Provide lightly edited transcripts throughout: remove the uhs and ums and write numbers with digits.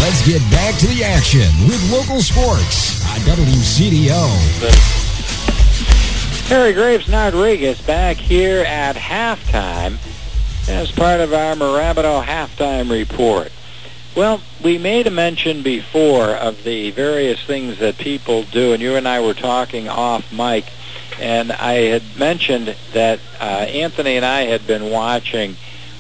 Let's get back to the action with local sports on WCDO. Harry Graves Rodriguez back here at halftime as part of our Mirabito halftime report. Well, we made a mention before of the various things that people do, and you and I were talking off mic, and I had mentioned that Anthony and I had been watching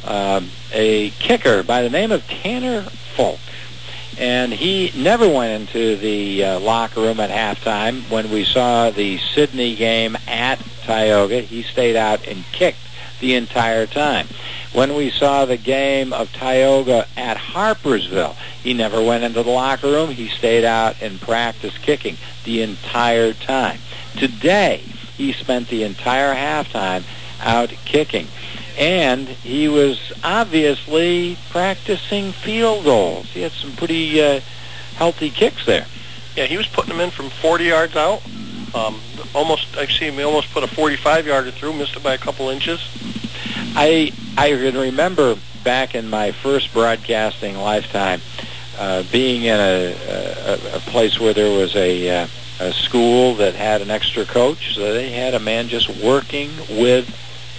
a kicker by the name of Tanner Folk. And he never went into the locker room at halftime. When we saw the Sydney game at Tioga, he stayed out and kicked the entire time. When we saw the game of Tioga at Harpersville, he never went into the locker room. He stayed out and practiced kicking the entire time. Today, he spent the entire halftime out kicking. And he was obviously practicing field goals. He had some pretty healthy kicks there. Yeah, he was putting them in from 40 yards out. Almost put a 45-yarder through, missed it by a couple inches. I can remember back in my first broadcasting lifetime being in a place where there was a school that had an extra coach. So they had a man just working with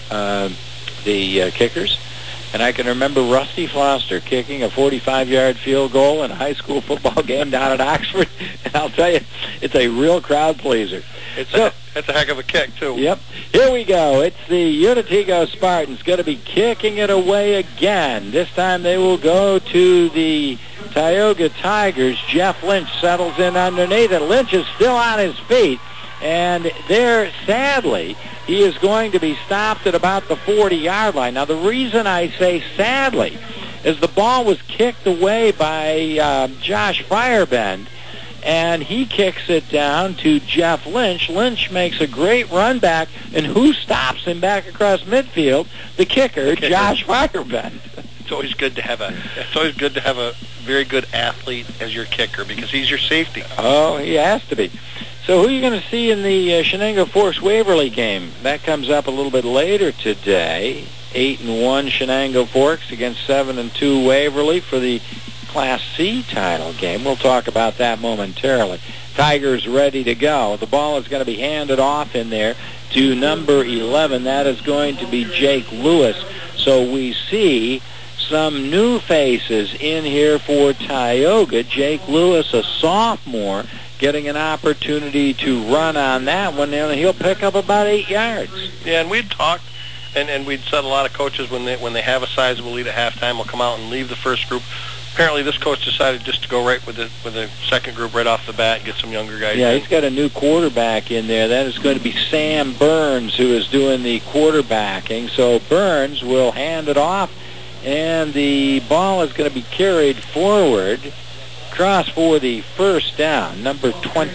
the kickers, and I can remember Rusty Foster kicking a 45-yard field goal in a high school football game down at Oxford, and I'll tell you, it's a real crowd pleaser. That's a heck of a kick, too. Yep. Here we go. It's the Unitigo Spartans going to be kicking it away again. This time they will go to the Tioga Tigers. Jeff Lynch settles in underneath, and Lynch is still on his feet. And there, sadly, he is going to be stopped at about the 40-yard line. Now, the reason I say sadly is the ball was kicked away by Josh Firebend, and he kicks it down to Jeff Lynch. Lynch makes a great run back, and who stops him back across midfield? The kicker, Josh Firebend. It's always good to have a very good athlete as your kicker because he's your safety. Oh, he has to be. So who are you going to see in the Shenango Forks Waverly game? That comes up a little bit later today. 8-1 Shenango Forks against 7-2 Waverly for the Class C title game. We'll talk about that momentarily. Tigers ready to go. The ball is going to be handed off in there to number 11. That is going to be Jake Lewis. So we see some new faces in here for Tioga. Jake Lewis, a sophomore, getting an opportunity to run on that one, and he'll pick up about 8 yards. Yeah, and we'd talked, and we'd said a lot of coaches when they have a sizable lead at halftime will come out and leave the first group. Apparently, this coach decided just to go right with the second group right off the bat and get some younger guys. Yeah, he's got a new quarterback in there. That is going to be Sam Burns, who is doing the quarterbacking. So Burns will hand it off, and the ball is going to be carried forward. Cross for the first down. Number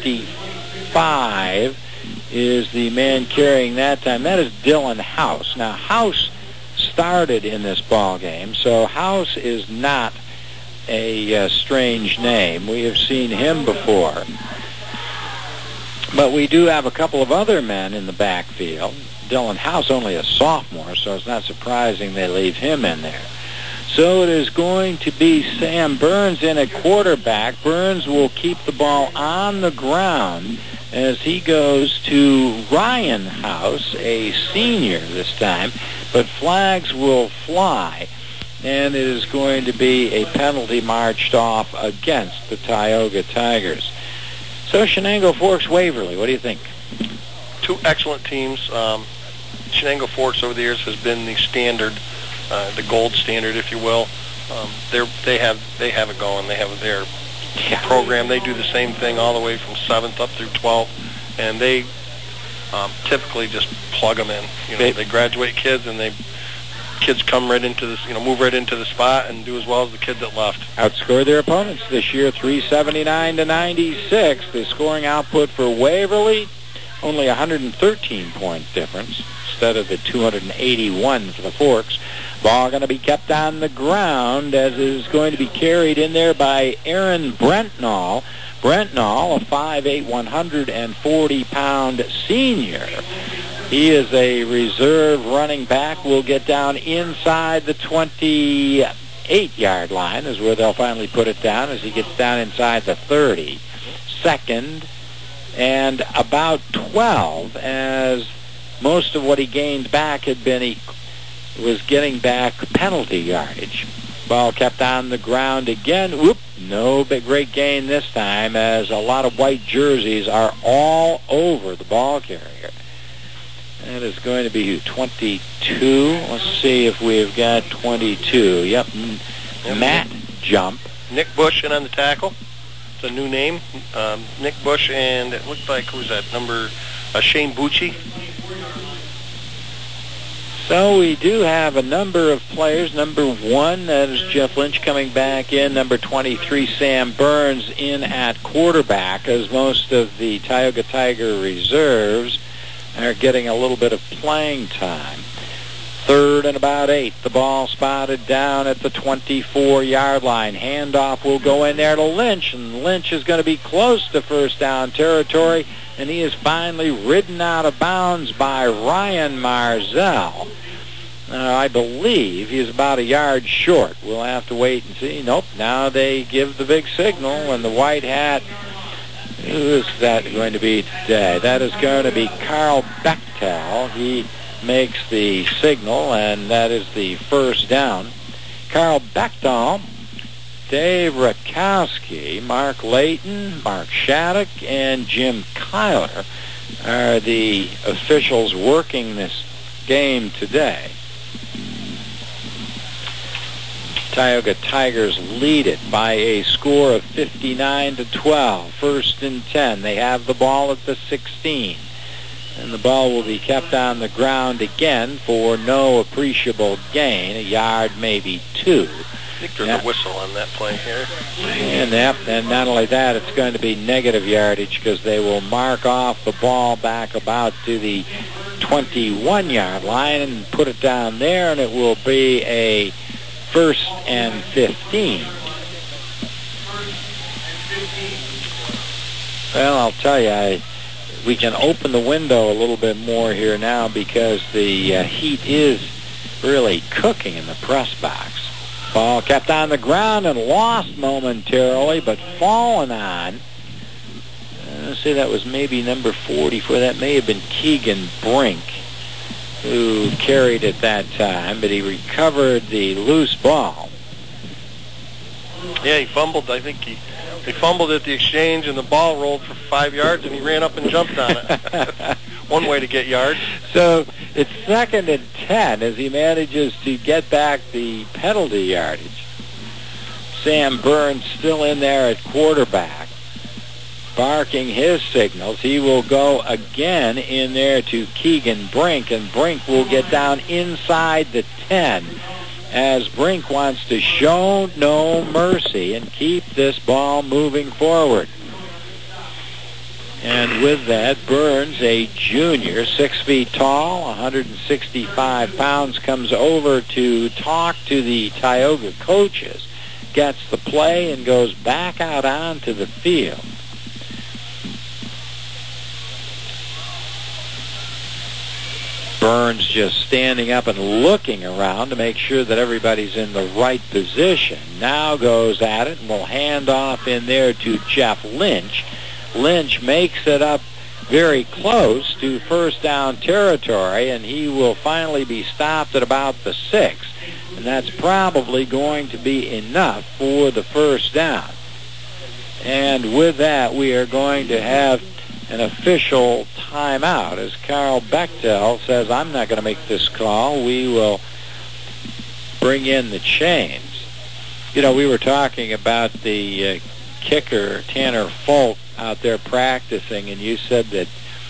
25 is the man carrying that time. That is Dylan House. Now, House started in this ball game, so House is not a strange name. We have seen him before. But we do have a couple of other men in the backfield. Dylan House, only a sophomore, so it's not surprising they leave him in there. So it is going to be Sam Burns in at quarterback. Burns will keep the ball on the ground as he goes to Ryan House, a senior this time, but flags will fly, and it is going to be a penalty marched off against the Tioga Tigers. So Shenango Forks Waverly, what do you think? Two excellent teams. Shenango Forks over the years has been the standard, the gold standard, if you will. They have it going. They have their program. They do the same thing all the way from 7th up through 12th, and they typically just plug them in. They graduate kids, and kids come right into this, move right into the spot and do as well as the kids that left. Outscore their opponents this year, 379-96. The scoring output for Waverly, only 113-point difference instead of the 281 for the Forks. Ball going to be kept on the ground as it is going to be carried in there by Aaron Brentnall. Brentnall, a 5'8", 140-pound senior. He is a reserve running back. Will get down inside the 25 28-yard line is where they'll finally put it down as he gets down inside the 30. Second and about 12, as most of what he gained back had been he was getting back penalty yardage. Ball kept on the ground again. Whoop, no big great gain this time, as a lot of white jerseys are all over the ball carrier. That is going to be 22. Let's see if we've got 22. Yep, Matt Jump. Nick Bush in on the tackle. It's a new name. Nick Bush, and it looked like, who's that, number Shane Bucci. So we do have a number of players. Number 1, that is Jeff Lynch coming back in. Number 23, Sam Burns in at quarterback, as most of the Tioga Tiger reserves are getting a little bit of playing time. Third and about 8. The ball spotted down at the 24-yard line. Handoff will go in there to Lynch, and Lynch is going to be close to first down territory, and he is finally ridden out of bounds by Ryan Marzell. I believe he's about a yard short. We'll have to wait and see. Nope, now they give the big signal, and the white hat, who is that going to be today? That is going to be Carl Bechtel. He makes the signal, and that is the first down. Carl Bechtel, Dave Rakowski, Mark Layton, Mark Shattuck, and Jim Kyler are the officials working this game today. Tioga Tigers lead it by a score of 59-12. First and 10. They have the ball at the 16. And the ball will be kept on the ground again for no appreciable gain, a yard, maybe 2. I think there's a whistle on that play here. And not only that, it's going to be negative yardage because they will mark off the ball back about to the 21-yard line and put it down there, and it will be a first and 15. Well, I'll tell you, we can open the window a little bit more here now because the heat is really cooking in the press box. Ball kept on the ground and lost momentarily, but fallen on. Let's see, that was maybe number 44. That may have been Keegan Brink, who carried it that time, but he recovered the loose ball. Yeah, he fumbled. I think he fumbled at the exchange, and the ball rolled for 5 yards, and he ran up and jumped on it. One way to get yards. So it's second and 10 as he manages to get back the penalty yardage. Sam Burns still in there at quarterback, barking his signals. He will go again in there to Keegan Brink, and Brink will get down inside the 10 as Brink wants to show no mercy and keep this ball moving forward. And with that, Burns, a junior, 6 feet tall, 165 pounds, comes over to talk to the Tioga coaches, gets the play, and goes back out onto the field. Burns just standing up and looking around to make sure that everybody's in the right position. Now goes at it and will hand off in there to Jeff Lynch. Lynch makes it up very close to first down territory, and he will finally be stopped at about the 6. And that's probably going to be enough for the first down. And with that, we are going to have an official timeout as Carl Bechtel says, I'm not going to make this call. We will bring in the chains. You know, we were talking about the kicker, Tanner Folk, out there practicing, and you said that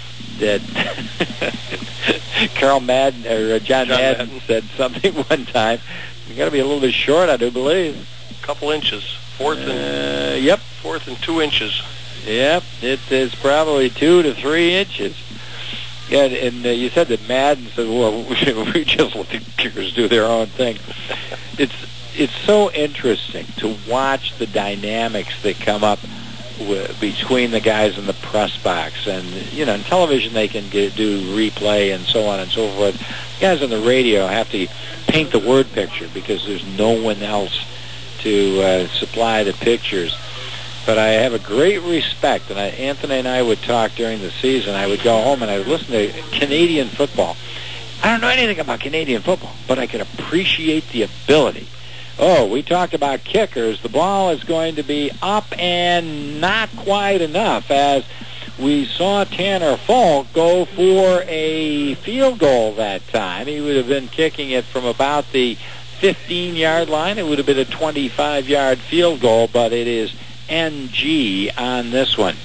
John Madden said something one time. You got to be a little bit short, I do believe. A couple inches. Fourth and 2 inches. Yep, it is probably 2 to 3 inches. Yeah, and you said that Madden said, well, we just let the kickers do their own thing. It's so interesting to watch the dynamics that come up between the guys in the press box. And, you know, in television they can do replay and so on and so forth. Guys on the radio have to paint the word picture because there's no one else to supply the pictures. But I have a great respect, and Anthony and I would talk during the season. I would go home and I would listen to Canadian football. I don't know anything about Canadian football, but I can appreciate the ability. Oh, we talked about kickers. The ball is going to be up and not quite enough, as we saw Tanner Falk go for a field goal that time. He would have been kicking it from about the 15-yard line. It would have been a 25-yard field goal, but it is NG on this one.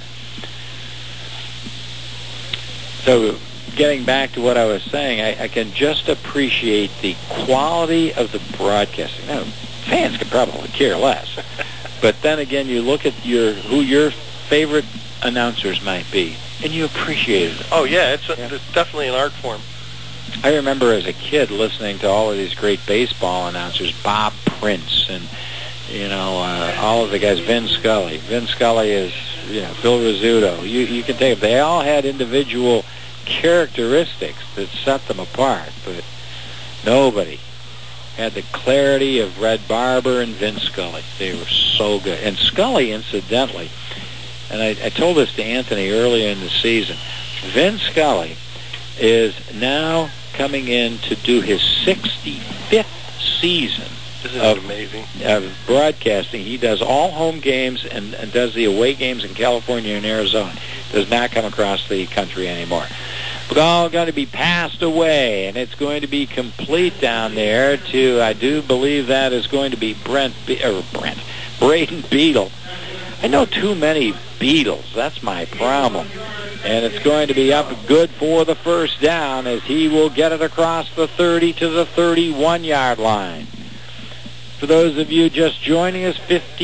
So getting back to what I was saying, I can just appreciate the quality of the broadcasting. Now, fans could probably care less. But then again, you look at who your favorite announcers might be, and you appreciate it. Oh, yeah, it's definitely an art form. I remember as a kid listening to all of these great baseball announcers, Bob Prince, and all of the guys, Vin Scully. Vin Scully is, Phil Rizzuto. You can take them. They all had individual characteristics that set them apart, but nobody had the clarity of Red Barber and Vin Scully. They were so good. And Scully, incidentally, and I told this to Anthony earlier in the season, Vin Scully is now coming in to do his 65th season of broadcasting. He does all home games and does the away games in California and Arizona. Does not come across the country anymore. We're all going to be passed away, and it's going to be complete down there to, I do believe that is going to be Braden Beetle. I know too many Beatles. That's my problem. And it's going to be up good for the first down as he will get it across the 30 to the 31-yard line. For those of you just joining us,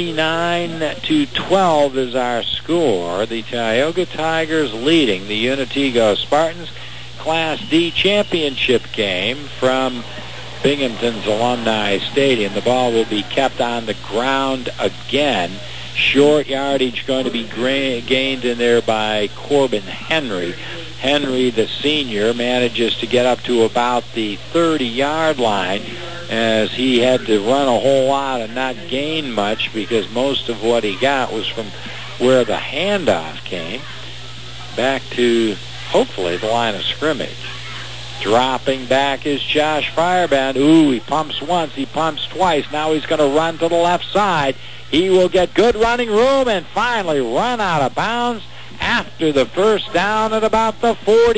59-12 is our score. The Tioga Tigers leading the Unitigo Spartans Class D championship game from Binghamton's Alumni Stadium. The ball will be kept on the ground again. Short yardage going to be gained in there by Corbin Henry. Henry, the senior, manages to get up to about the 30-yard line, as he had to run a whole lot and not gain much because most of what he got was from where the handoff came back to, hopefully, the line of scrimmage. Dropping back is Josh Fireband. Ooh, he pumps once, he pumps twice. Now he's going to run to the left side. He will get good running room and finally run out of bounds after the first down at about the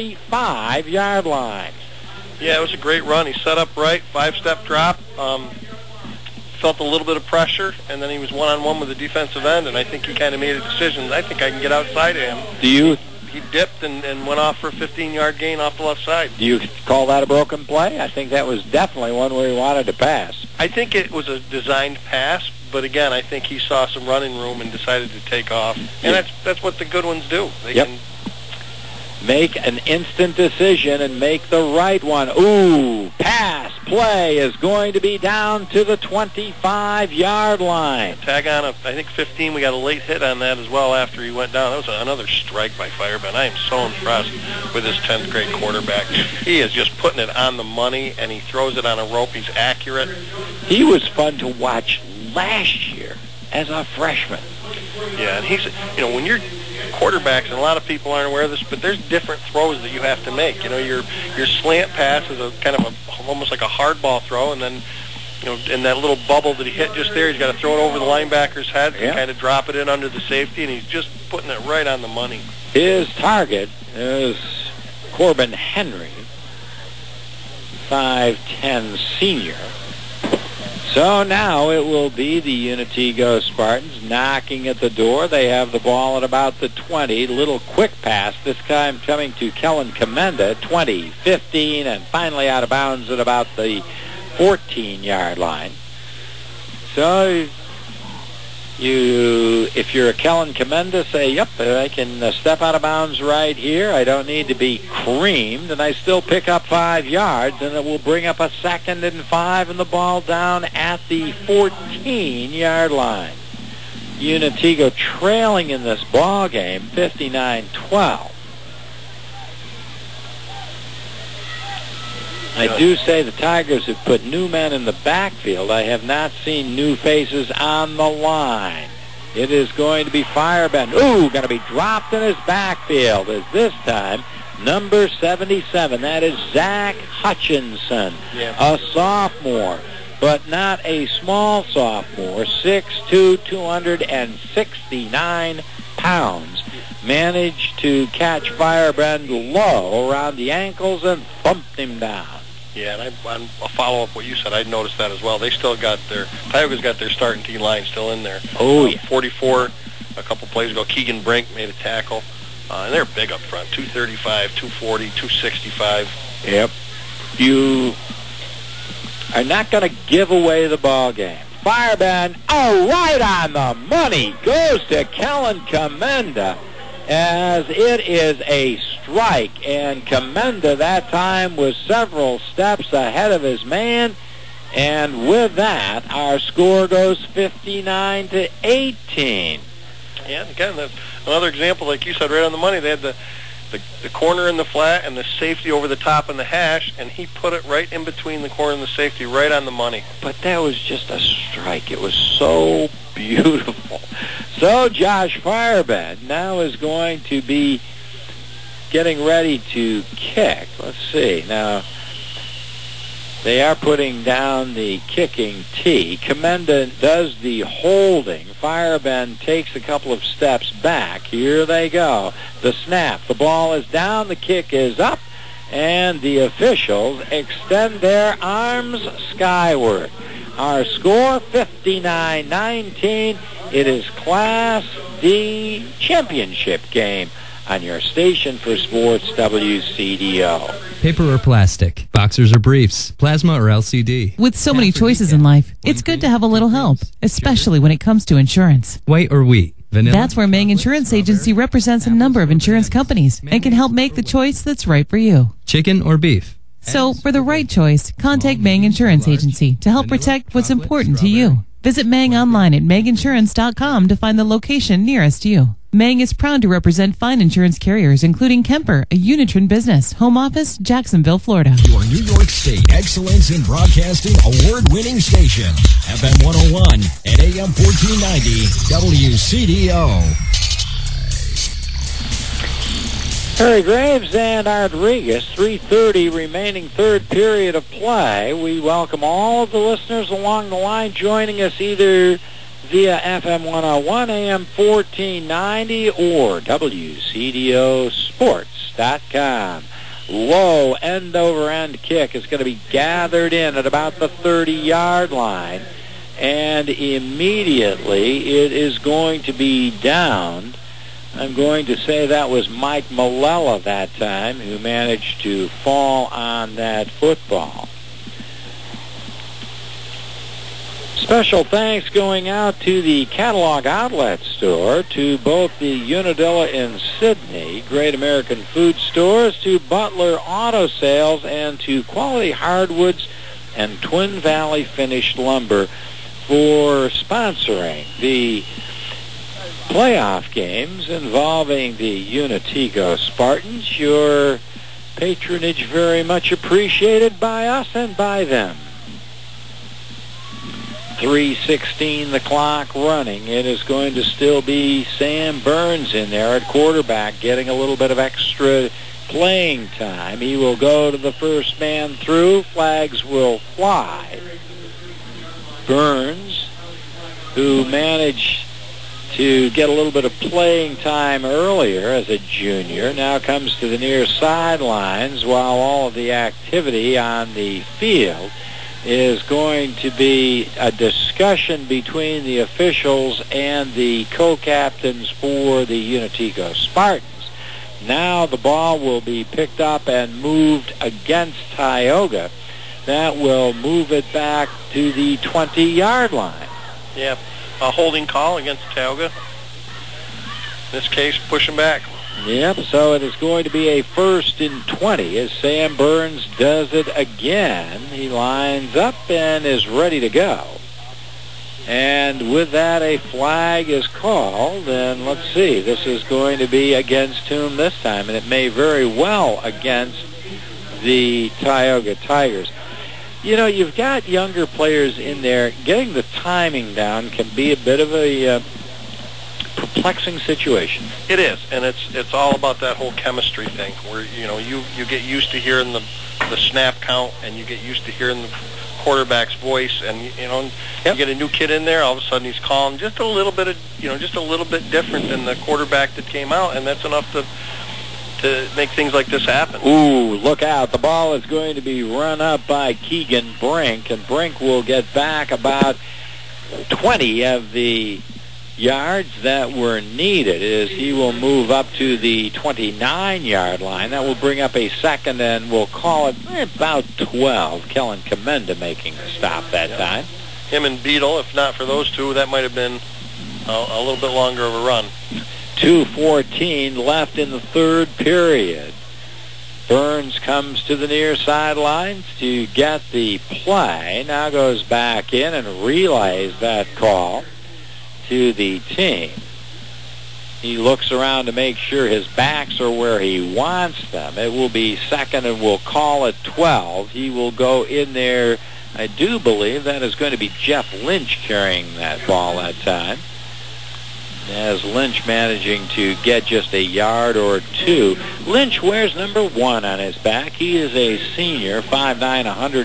45-yard line. Yeah, it was a great run. He set up right, 5-step drop, felt a little bit of pressure, and then he was one-on-one with the defensive end, and I think he kind of made a decision. I think I can get outside of him. He dipped and went off for a 15-yard gain off the left side. Do you call that a broken play? I think that was definitely one where he wanted to pass. I think it was a designed pass, but again, I think he saw some running room and decided to take off. And that's what the good ones do. They can make an instant decision and make the right one. Ooh, pass play is going to be down to the 25-yard line. Tag on, I think 15. We got a late hit on that as well after he went down. That was another strike by Fireband. I am so impressed with this 10th grade quarterback. He is just putting it on the money, and he throws it on a rope. He's accurate. He was fun to watch last year as a freshman. Yeah, and he's, when you're quarterbacks, and a lot of people aren't aware of this, but there's different throws that you have to make. Your slant pass is a kind of almost like a hardball throw, and then in that little bubble that he hit just there, he's got to throw it over the linebacker's head and kind of drop it in under the safety, and he's just putting it right on the money. His target is Corbin Henry, 5'10" senior. So now it will be the Unitigo Spartans knocking at the door. They have the ball at about the 20. Little quick pass, this time coming to Kellen Commenda, 20, 15, and finally out of bounds at about the 14-yard line. So if you're a Kellen Commenda, say, yep, I can step out of bounds right here. I don't need to be creamed, and I still pick up 5 yards, and it will bring up a 2nd and 5, and the ball down at the 14-yard line. Unitigo trailing in this ball game, 59-12. 59-12, I do say the Tigers have put new men in the backfield. I have not seen new faces on the line. It is going to be Firebend. Ooh, going to be dropped in his backfield. As this time, number 77. That is Zach Hutchinson, a sophomore, but not a small sophomore. 6'2", 269 pounds. Managed to catch Firebend low around the ankles and bumped him down. Yeah, and I'll follow up what you said. I noticed that as well. They still got Tioga's got their starting team line still in there. Oh, yeah. 44, a couple plays ago, Keegan Brink made a tackle. And they're big up front, 235, 240, 265. Yep. You are not going to give away the ball game. Firebend, right on the money, goes to Kellen Commenda, as it is a strike, and Commenda that time was several steps ahead of his man, and with that, our score goes 59-18. Yeah, again, another example, like you said, right on the money. They had the corner in the flat and the safety over the top in the hash, and he put it right in between the corner and the safety, right on the money. But that was just a strike. It was so beautiful. So Josh Firebend now is going to be getting ready to kick. Let's see. Now, they are putting down the kicking tee. Commenda does the holding. Firebend takes a couple of steps back. Here they go. The snap. The ball is down. The kick is up. And the officials extend their arms skyward. Our score, 59-19. It is Class D championship game on your station for sports, WCDO. Paper or plastic, boxers or briefs, plasma or LCD. With so many choices in life, it's good to have a little help, especially when it comes to insurance. White or wheat, vanilla. That's where Mang Insurance Agency represents a number of insurance companies and can help make the choice that's right for you. Chicken or beef. So, for the right choice, contact Mang Insurance Agency to help protect what's important to you. Visit Mang online at manginsurance.com to find the location nearest you. Mang is proud to represent fine insurance carriers, including Kemper, a Unitron business, home office, Jacksonville, Florida. Your New York State Excellence in Broadcasting award-winning station, FM 101 and AM 1490, WCDO. Harry Graves and Rodriguez, 3:30 remaining third period of play. We welcome all of the listeners along the line joining us either via FM 101, AM 1490, or WCDOsports.com. Low end-over-end kick is going to be gathered in at about the 30-yard line, and immediately it is going to be downed. I'm going to say that was Mike Malella that time who managed to fall on that football. Special thanks going out to the Catalog Outlet Store, to both the Unadilla in Sydney, Great American Food Stores, to Butler Auto Sales, and to Quality Hardwoods and Twin Valley Finished Lumber for sponsoring the playoff games involving the Unatico Spartans. Your patronage very much appreciated by us and by them. 3:16 the clock running. It is going to still be Sam Burns in there at quarterback, getting a little bit of extra playing time. He will go to the first man through. Flags will fly. Burns, who managed to get a little bit of playing time earlier as a junior, now comes to the near sidelines while all of the activity on the field is going to be a discussion between the officials and the co-captains for the Unatico Spartans. Now the ball will be picked up and moved against Tioga. That will move it back to the 20-yard line. Yeah. A holding call against Tioga. In this case, pushing back. Yep, so it is going to be a 1st and 20 as Sam Burns does it again. He lines up and is ready to go. And with that, a flag is called. And let's see, this is going to be against whom this time? And it may very well against the Tioga Tigers. You know, you've got younger players in there. Getting the timing down can be a bit of a perplexing situation. It is, and it's all about that whole chemistry thing, where you get used to hearing the snap count, and you get used to hearing the quarterback's voice, and you get a new kid in there. All of a sudden, he's calling just a little bit different than the quarterback that came out, and that's enough to make things like this happen. Ooh, look out. The ball is going to be run up by Keegan Brink, and Brink will get back about 20 of the yards that were needed as he will move up to the 29-yard line. That will bring up a second, and we'll call it about 12. Kellen Commenda making the stop that time. Him and Beadle, if not for those two, that might have been a little bit longer of a run. 2:14 left in the third period. Burns comes to the near sidelines to get the play. Now goes back in and relays that call to the team. He looks around to make sure his backs are where he wants them. It will be second, and we'll call it 12. He will go in there. I do believe that is going to be Jeff Lynch carrying that ball that time, as Lynch managing to get just a yard or two. Lynch wears number 1 on his back. He is a senior, 5'9",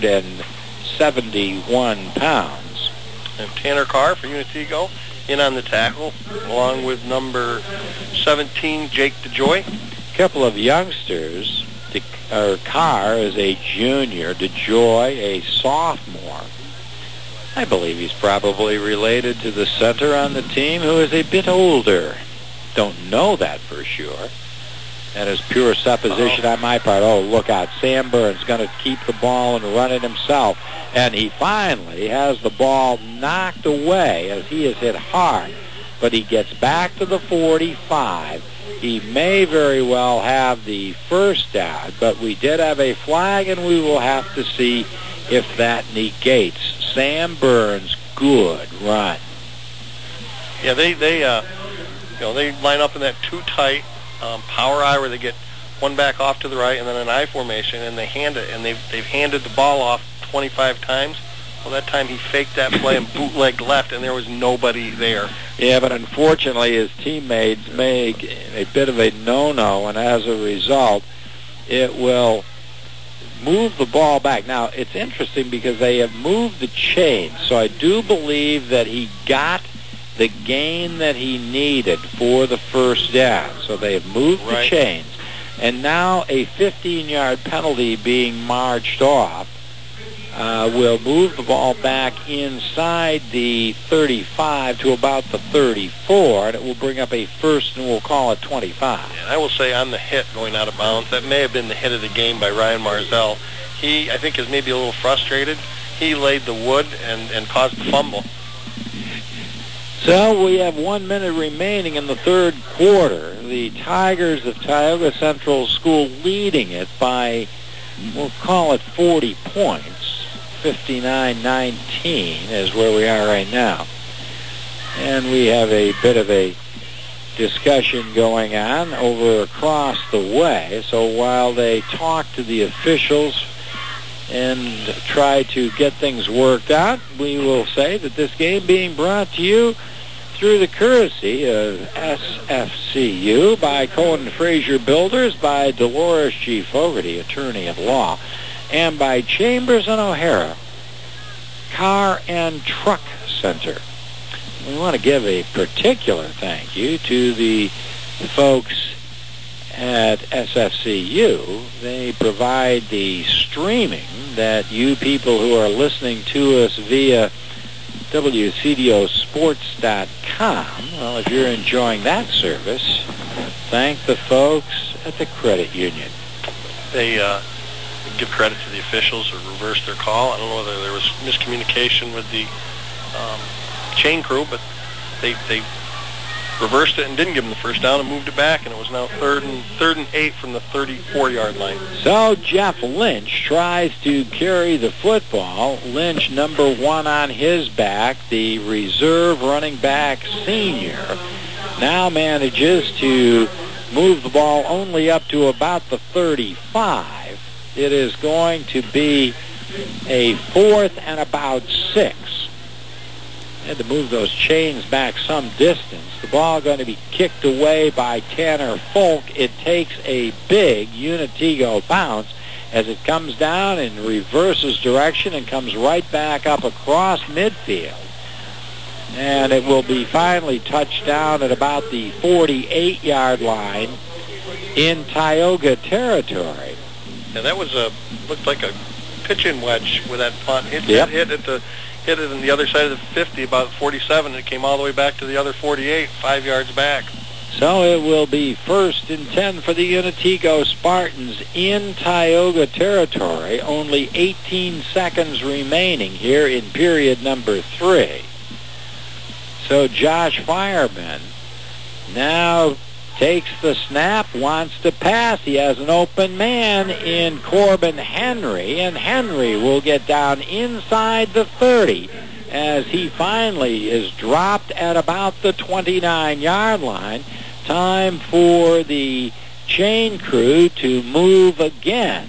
171 pounds. And Tanner Carr for Unity in on the tackle, along with number 17, Jake DeJoy. A couple of youngsters. Carr is a junior, DeJoy a sophomore. I believe he's probably related to the center on the team, who is a bit older. Don't know that for sure. That is pure supposition on my part. Oh, look out. Sam Burns going to keep the ball and run it himself. And he finally has the ball knocked away as he is hit hard. But he gets back to the 45. He may very well have the first down, but we did have a flag, and we will have to see if that negates Sam Burns' good run. Yeah, they line up in that too tight power eye where they get one back off to the right and then an I formation, and they hand it, and they've handed the ball off 25 times. Well, that time he faked that play and bootlegged left, and there was nobody there. Yeah, but unfortunately his teammates make a bit of a no-no, and as a result, it will move the ball back. Now, it's interesting because they have moved the chains, so I do believe that he got the gain that he needed for the first down. So they have moved the chains. And now a 15-yard penalty being marched off will move the ball back inside the 35 to about the 34, and it will bring up a first, and we'll call it 25. And I will say on the hit going out of bounds, that may have been the hit of the game by Ryan Marzell. He, I think, is maybe a little frustrated. He laid the wood and caused the fumble. So we have 1 minute remaining in the third quarter. The Tigers of Tioga Central School leading it by, we'll call it 40 points. 59-19 is where we are right now. And we have a bit of a discussion going on over across the way. So while they talk to the officials and try to get things worked out, we will say that this game being brought to you through the courtesy of SFCU, by Cohen Fraser Builders, by Dolores G. Fogarty, attorney at law, and by Chambers and O'Hara Car and Truck Center. We want to give a particular thank you to the folks at SFCU. They provide the streaming that you people who are listening to us via WCDOsports.com, well, if you're enjoying that service, thank the folks at the credit union. They give credit to the officials who reversed their call. I don't know whether there was miscommunication with the chain crew, but they reversed it and didn't give them the first down and moved it back, and it was now third and 8 from the 34-yard line. So Jeff Lynch tries to carry the football. Lynch, number 1 on his back, the reserve running back senior, now manages to move the ball only up to about the 35. It is going to be a 4th and about 6. Had to move those chains back some distance. The ball going to be kicked away by Tanner Folk. It takes a big Unitigo bounce as it comes down and reverses direction and comes right back up across midfield. And it will be finally touched down at about the 48-yard line in Tioga territory. And that was looked like a pitching wedge with that punt. It hit it on the other side of the 50, about 47, and it came all the way back to the other 48, 5 yards back. So it will be 1st and 10 for the Unitigo Spartans in Tioga territory. Only 18 seconds remaining here in period number 3. So Josh Fireman now takes the snap, wants to pass. He has an open man in Corbin Henry, and Henry will get down inside the 30 as he finally is dropped at about the 29-yard line. Time for the chain crew to move again.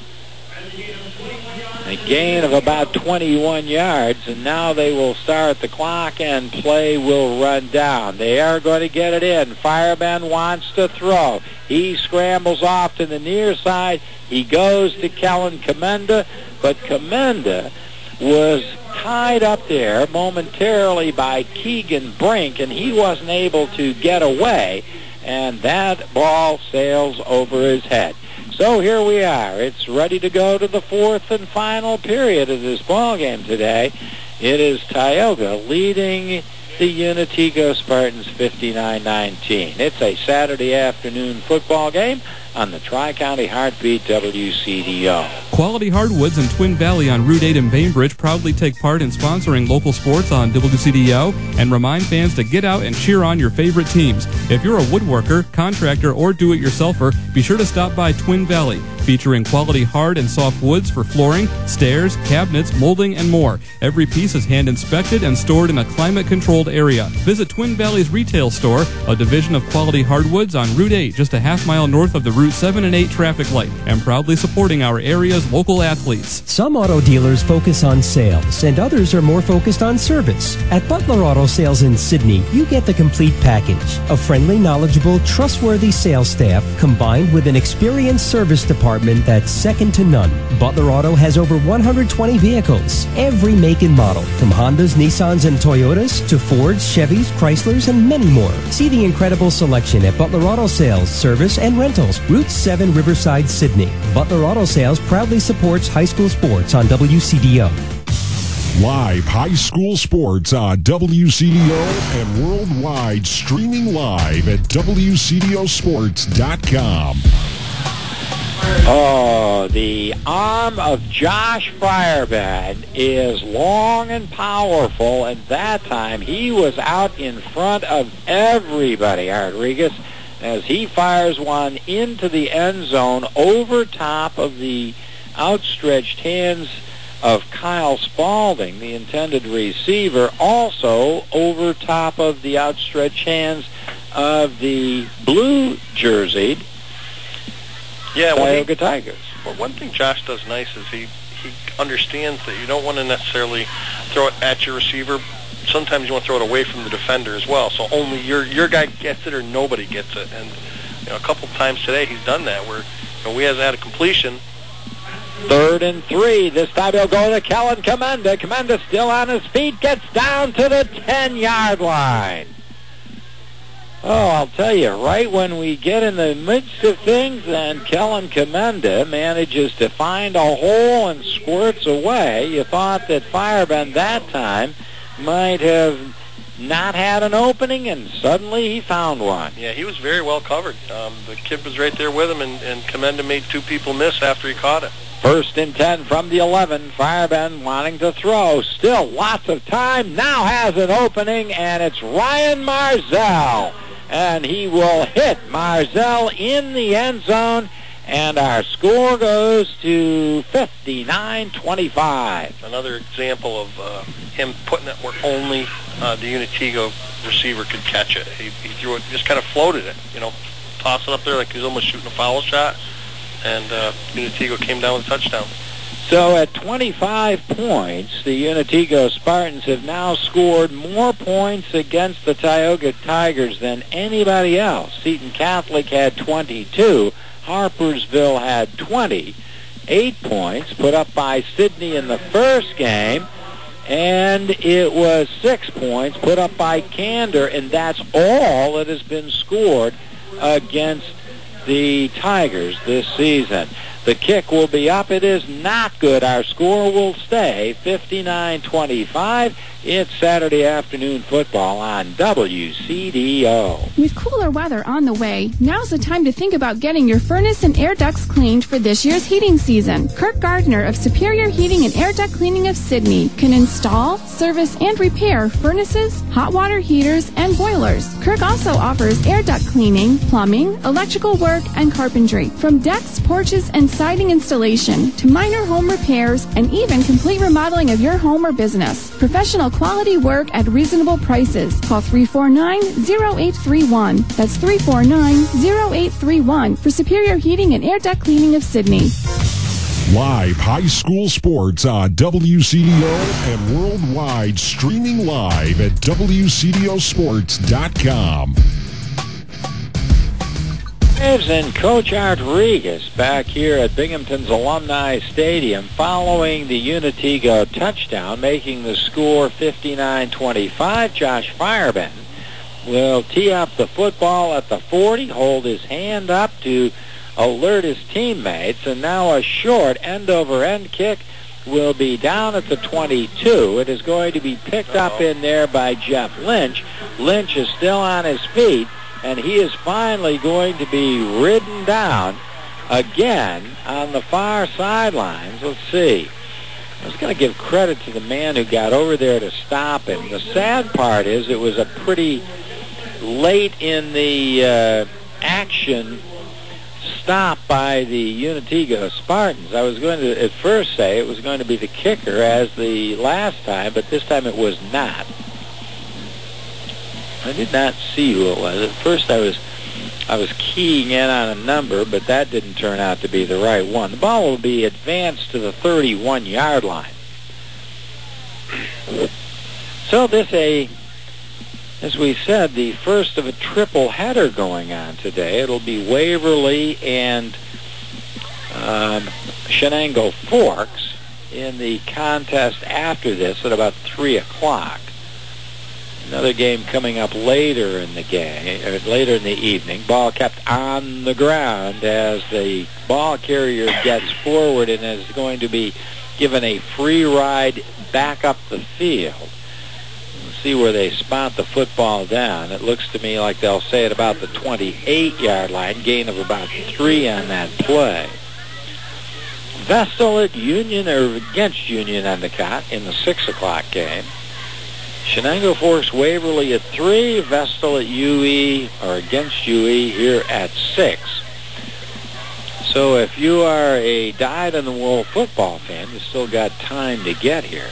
A gain of about 21 yards, and now they will start the clock and play will run down. They are going to get it in. Fireman wants to throw. He scrambles off to the near side. He goes to Kellen Commenda, but Commenda was tied up there momentarily by Keegan Brink, and he wasn't able to get away, and that ball sails over his head. So here we are. It's ready to go to the 4th and final period of this ball game today. It is Tioga leading the Unitigo Spartans 59-19. It's a Saturday afternoon football game on the Tri-County Heartbeat WCDO. Quality Hardwoods in Twin Valley on Route 8 in Bainbridge proudly take part in sponsoring local sports on WCDO and remind fans to get out and cheer on your favorite teams. If you're a woodworker, contractor, or do-it-yourselfer, be sure to stop by Twin Valley, featuring quality hard and soft woods for flooring, stairs, cabinets, molding, and more. Every piece is hand-inspected and stored in a climate-controlled area. Visit Twin Valley's retail store, a division of Quality Hardwoods on Route 8, just a half-mile north of the Route 7 and 8 traffic light, and proudly supporting our area's local athletes. Some auto dealers focus on sales, and others are more focused on service. At Butler Auto Sales in Sydney, you get the complete package. A friendly, knowledgeable, trustworthy sales staff combined with an experienced service department that's second to none. Butler Auto has over 120 vehicles, every make and model, from Hondas, Nissans, and Toyotas to Fords, Chevys, Chryslers, and many more. See the incredible selection at Butler Auto Sales, Service, and Rentals, Route 7, Riverside, Sydney. Butler Auto Sales proudly supports high school sports on WCDO. Live high school sports on WCDO and worldwide, streaming live at WCDOsports.com. Oh, the arm of Josh Fireman is long and powerful, and that time he was out in front of everybody, Rodriguez, as he fires one into the end zone over top of the outstretched hands of Kyle Spaulding, the intended receiver, also over top of the outstretched hands of the blue jerseyed Tioga Tigers. Well, one thing Josh does nice is he understands that you don't want to necessarily throw it at your receiver. Sometimes you want to throw it away from the defender as well, so only your guy gets it or nobody gets it. And a couple times today he's done that where we hasn't had a completion. 3rd and 3. This time he'll go to Kellen Commenda. Commenda still on his feet, gets down to the 10-yard line. Oh, I'll tell you, right when we get in the midst of things, then Kellen Commenda manages to find a hole and squirts away. You thought that Fireman that time might have not had an opening, and suddenly he found one. Yeah, he was very well covered. The kid was right there with him, and Commenda made 2 people miss after he caught it. 1st and 10 from the 11. Fireman wanting to throw. Still lots of time. Now has an opening, and it's Ryan Marzell. And he will hit Marzell in the end zone, and our score goes to 59-25. Another example of him putting it where only the Unitigo receiver could catch it. He threw it, just kind of floated it, toss it up there like he's almost shooting a foul shot. and Unitego came down with a touchdown. So at 25 points, the Unitego Spartans have now scored more points against the Tioga Tigers than anybody else. Seton Catholic had 22. Harpersville had 20. 8 points put up by Sidney in the first game, and it was 6 points put up by Candor, and that's all that has been scored against the Tigers this season. The kick will be up. It is not good. Our score will stay 59-25. It's Saturday afternoon football on WCDO. With cooler weather on the way, now's the time to think about getting your furnace and air ducts cleaned for this year's heating season. Kirk Gardner of Superior Heating and Air Duct Cleaning of Sidney can install, service, and repair furnaces, hot water heaters, and boilers. Kirk also offers air duct cleaning, plumbing, electrical work, and carpentry. From decks, porches, and siding installation to minor home repairs and even complete remodeling of your home or business. Professional quality work at reasonable prices. Call 349-0831. That's 349-0831 for Superior Heating and Air Duct Cleaning of Sidney. Live high school sports on WCDO and worldwide, streaming live at WCDOsports.com. And Coach Art Regas back here at Binghamton's Alumni Stadium following the Unitego touchdown, making the score 59-25. Josh Fireman will tee up the football at the 40, hold his hand up to alert his teammates, and now a short end-over-end kick will be down at the 22. It is going to be picked up in there by Jeff Lynch. Lynch is still on his feet, and he is finally going to be ridden down again on the far sidelines. Let's see. I was going to give credit to the man who got over there to stop him. The sad part is it was a pretty late in the action stop by the Unitego Spartans. I was going to at first say it was going to be the kicker as the last time, but this time it was not. I did not see who it was. At first I was keying in on a number, but that didn't turn out to be the right one. The ball will be advanced to the 31-yard line. So this, as we said, the first of a triple header going on today. It'll be Waverly and Shenango Forks in the contest after this at about 3 o'clock. Another game coming up later in the game, later in the evening. Ball kept on the ground as the ball carrier gets forward and is going to be given a free ride back up the field. We'll see where they spot the football down. It looks to me like they'll say at about the 28-yard line, gain of about 3 on that play. Vestal at Union, or against Union Endicott in the 6 o'clock game. Shenango Forks Waverly at 3, Vestal at UE, or against UE here at 6. So if you are a dyed-in-the-wool football fan, you still got time to get here.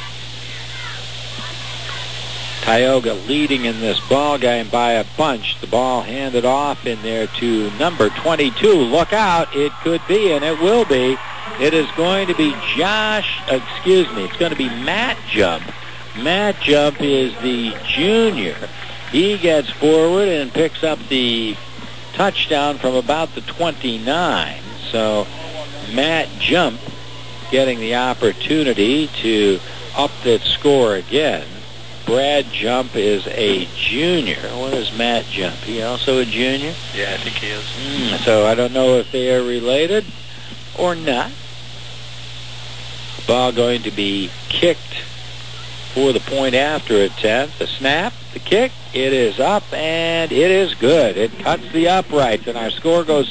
Tioga leading in this ball game by a bunch. The ball handed off in there to number 22. Look out, it could be, and it will be. It is going to be it's going to be Matt Jump. Matt Jump is the junior. He gets forward and picks up the touchdown from about the 29. So Matt Jump getting the opportunity to up that score again. Brad Jump is a junior. What is Matt Jump? He also a junior? Yeah, I think he is. So I don't know if they are related or not. Ball going to be kicked for the point after attempt. The snap, the kick, it is up, and it is good. It cuts the uprights, and our score goes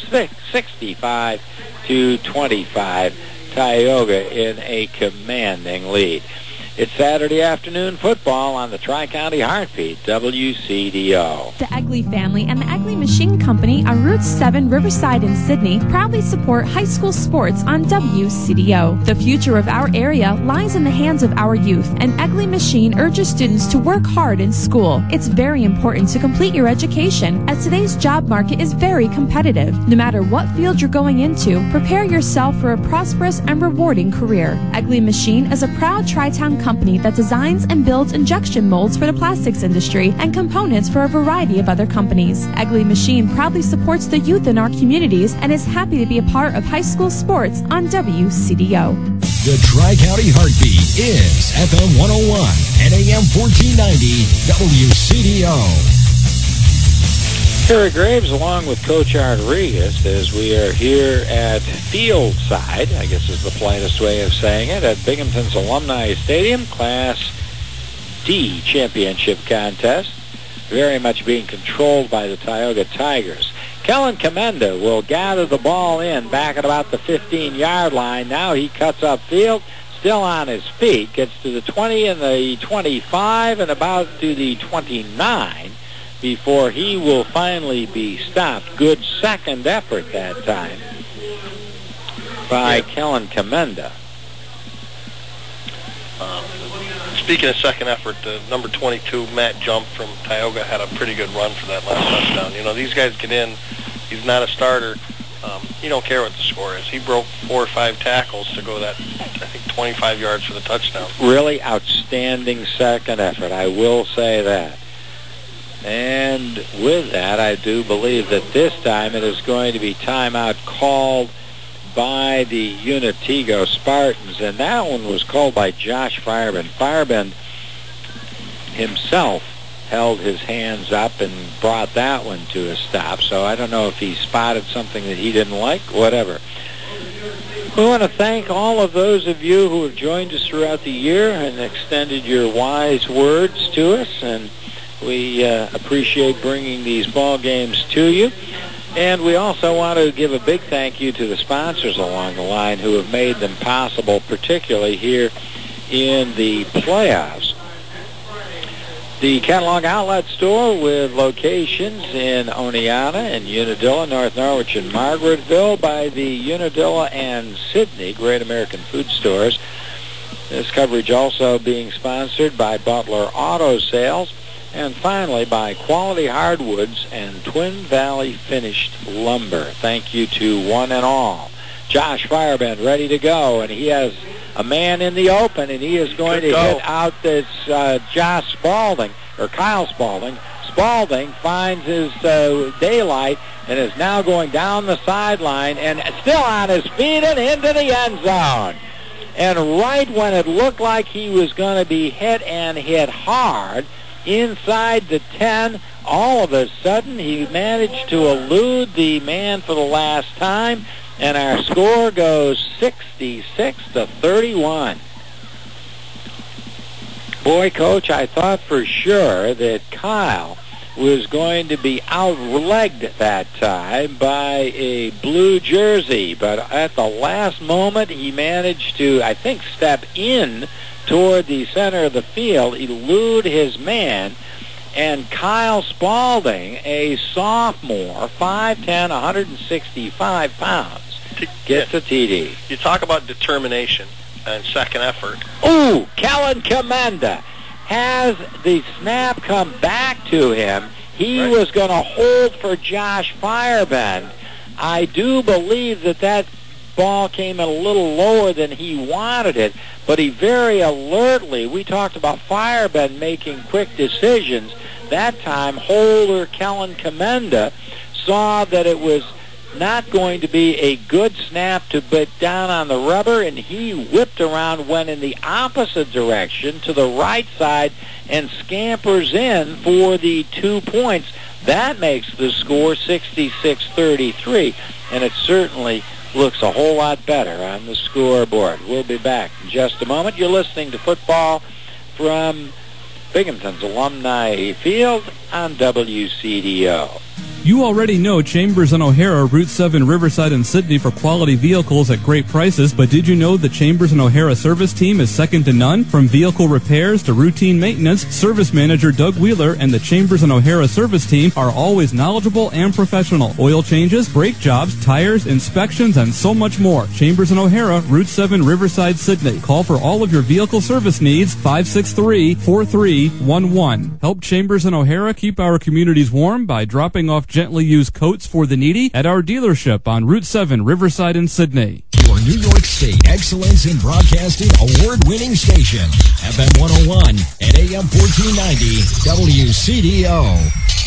65-25. Tioga in a commanding lead. It's Saturday afternoon football on the Tri-County Heartbeat, WCDO. The Egley family and the Egley Machine Company on Route 7 Riverside in Sydney proudly support high school sports on WCDO. The future of our area lies in the hands of our youth, and Egley Machine urges students to work hard in school. It's very important to complete your education, as today's job market is very competitive. No matter what field you're going into, prepare yourself for a prosperous and rewarding career. Egley Machine is a proud Tri-Town company that designs and builds injection molds for the plastics industry and components for a variety of other companies. Egley Machine proudly supports the youth in our communities and is happy to be a part of high school sports on WCDO. The Tri-County Heartbeat is FM 101 and AM 1490 WCDO. Terry Graves along with Coach Rodriguez as we are here at Fieldside, I guess is the plainest way of saying it, at Binghamton's Alumni Stadium, Class D championship contest, very much being controlled by the Tioga Tigers. Kellen Commenda will gather the ball in back at about the 15-yard line. Now he cuts upfield, still on his feet, gets to the 20 and the 25 and about to the 29. Before he will finally be stopped. Good second effort that time by Kellen Commenda. Speaking of second effort, number 22, Matt Jump from Tioga, had a pretty good run for that last touchdown. You know, these guys get in. He's not a starter. He don't care what the score is. He broke 4 or 5 tackles to go that, I think, 25 yards for the touchdown. Really outstanding second effort. I will say that. And with that, I do believe that this time it is going to be timeout called by the Unitigo Spartans. And that one was called by Josh Firebend. Firebend himself held his hands up and brought that one to a stop. So I don't know if he spotted something that he didn't like, whatever. We want to thank all of those of you who have joined us throughout the year and extended your wise words to us. And we appreciate bringing these ball games to you. And we also want to give a big thank you to the sponsors along the line who have made them possible, particularly here in the playoffs. The Catalog Outlet Store with locations in Oneonta and Unadilla, North Norwich, and Margaretville by the Unadilla and Sydney Great American Food Stores. This coverage also being sponsored by Butler Auto Sales. And finally, by Quality Hardwoods and Twin Valley Finished Lumber. Thank you to one and all. Josh Firebend ready to go, and he has a man in the open, and he is going to hit out this Josh Spaulding, or Kyle Spaulding. Spaulding finds his daylight and is now going down the sideline and still on his feet and into the end zone. And right when it looked like he was going to be hit and hit hard, inside the 10, all of a sudden he managed to elude the man for the last time, and our score goes 66-31. Boy, Coach, I thought for sure that Kyle was going to be outlegged that time by a blue jersey, but at the last moment he managed to, I think, step in toward the center of the field, elude his man, and Kyle Spaulding, a sophomore, 5'10", 165 pounds, gets a TD. You talk about determination and second effort. Ooh, Kellen Commenda has the snap come back to him. He was going to hold for Josh Firebend. I do believe that ball came in a little lower than he wanted it, but he very alertly, we talked about Firebend making quick decisions. That time, holder Kellen Commenda saw that it was not going to be a good snap to put down on the rubber, and he whipped around, went in the opposite direction to the right side, and scampers in for the 2 points. That makes the score 66-33, and it certainly looks a whole lot better on the scoreboard. We'll be back in just a moment. You're listening to football from Binghamton's Alumni Field on WCDO. You already know Chambers and O'Hara, Route 7, Riverside, and Sydney for quality vehicles at great prices, but did you know the Chambers and O'Hara service team is second to none? From vehicle repairs to routine maintenance, service manager Doug Wheeler and the Chambers and O'Hara service team are always knowledgeable and professional. Oil changes, brake jobs, tires, inspections, and so much more. Chambers and O'Hara, Route 7, Riverside, Sydney. Call for all of your vehicle service needs, 563-4311. Help Chambers and O'Hara keep our communities warm by dropping off gently used coats for the needy at our dealership on Route 7, Riverside and Sydney. Your New York State Excellence in Broadcasting award-winning station, FM 101 and AM 1490 WCDO.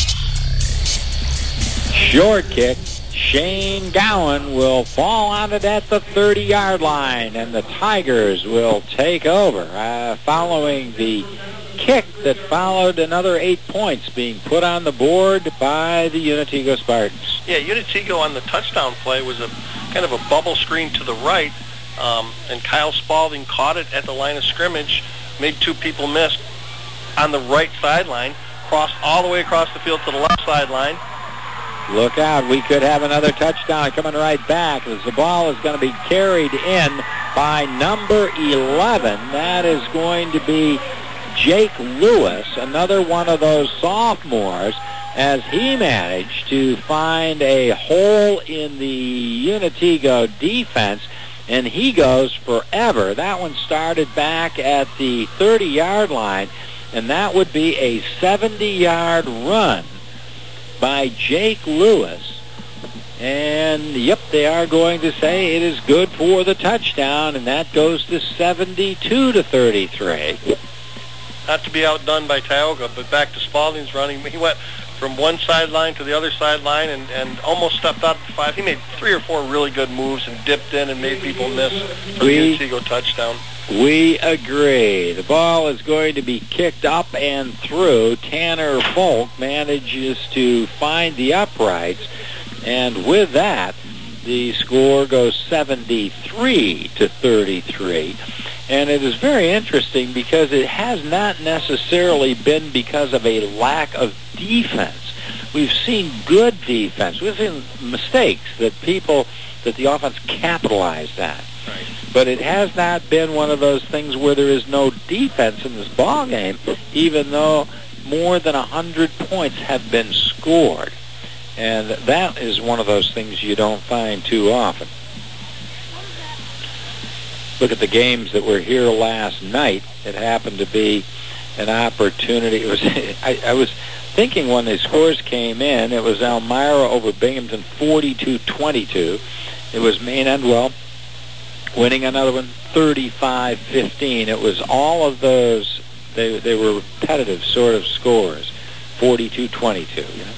Short kick. Shane Gowan will fall on it at the 30-yard line, and the Tigers will take over following the kick that followed another 8 points being put on the board by the Unitego Spartans. Yeah, Unitego on the touchdown play was a kind of a bubble screen to the right, and Kyle Spalding caught it at the line of scrimmage, made two people miss on the right sideline, crossed all the way across the field to the left sideline. Look out, we could have another touchdown coming right back as the ball is going to be carried in by number 11. That is going to be Jake Lewis, another one of those sophomores, as he managed to find a hole in the Unitego defense, and he goes forever. That one started back at the 30-yard line, and that would be a 70-yard run by Jake Lewis. And, yep, they are going to say it is good for the touchdown, and that goes to 72-33. Not to be outdone by Tioga, but back to Spalding's running. He went from one sideline to the other sideline and almost stepped out the 5. He made 3 or 4 really good moves and dipped in and made people miss for the Unitego touchdown. We agree. The ball is going to be kicked up and through. Tanner Folk manages to find the uprights, and with that, the score goes 73-33. And it is very interesting because it has not necessarily been because of a lack of defense. We've seen good defense. We've seen mistakes that the offense capitalized on. Right. But it has not been one of those things where there is no defense in this ball game, even though more than 100 points have been scored. And that is one of those things you don't find too often. Look at the games that were here last night. It happened to be an opportunity. It was I was thinking when the scores came in, it was Elmira over Binghamton 42-22. It was Maine Endwell winning another one 35-15. It was all of those, they were repetitive sort of scores, 42-22, you know.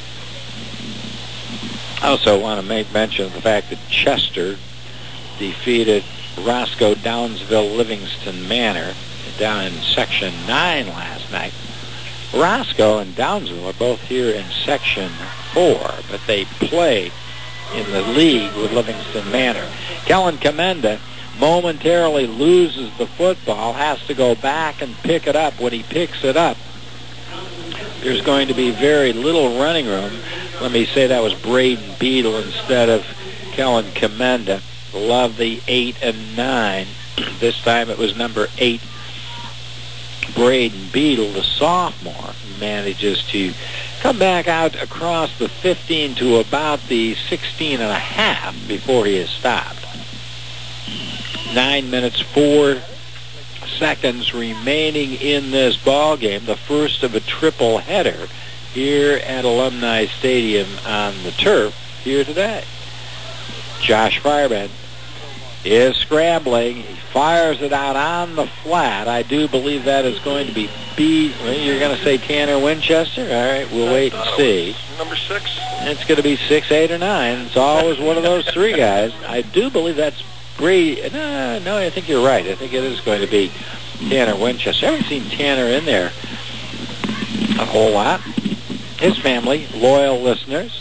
I also want to make mention of the fact that Chester defeated Roscoe Downsville Livingston Manor down in Section 9 last night. Roscoe and Downsville are both here in Section 4, but they play in the league with Livingston Manor. Kellen Commenda momentarily loses the football, has to go back and pick it up. When he picks it up, there's going to be very little running room. Let me say that was Braden Beadle instead of Kellen Commenda. Love the 8 and 9. This time it was number 8, Braden Beadle, the sophomore, manages to come back out across the 15 to about the 16 and a half before he is stopped. 9 minutes, 4 seconds remaining in this ball game, the first of a triple header here at Alumni Stadium on the turf here today. Josh Fireman is scrambling. He fires it out on the flat. I do believe that is going to be you're going to say Tanner Winchester? All right, we'll wait and see. Number 6. It's going to be 6, 8, or 9. It's always one of those 3 guys. I do believe that's Brady. No, I think you're right. I think it is going to be Tanner Winchester. I haven't seen Tanner in there a whole lot. His family, loyal listeners.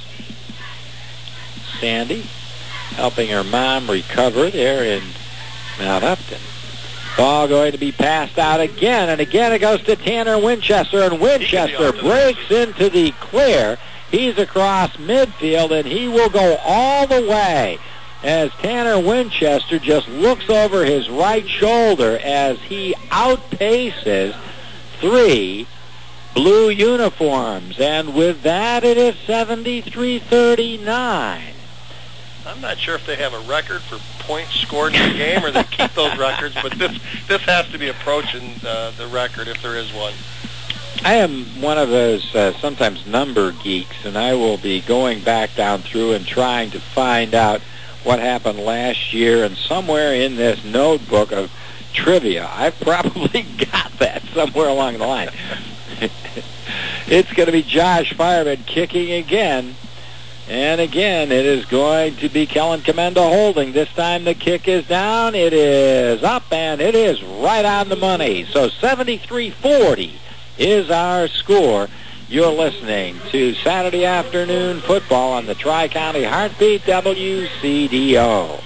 Sandy helping her mom recover there in Mount Upton. Ball going to be passed out again, and again it goes to Tanner Winchester, and Winchester breaks into the clear. He's across midfield, and he will go all the way as Tanner Winchester just looks over his right shoulder as he outpaces 3 blue uniforms. And with that, it is 73-39. I'm not sure if they have a record for points scored in the game or they keep those records, but this has to be approaching the record if there is one. I am one of those sometimes number geeks, and I will be going back down through and trying to find out what happened last year, and somewhere in this notebook of trivia, I've probably got that somewhere along the line. It's going to be Josh Fireman kicking again. And again, it is going to be Kellen Commenda holding. This time the kick is down. It is up, and it is right on the money. So 73-40 is our score. You're listening to Saturday afternoon football on the Tri-County Heartbeat WCDO.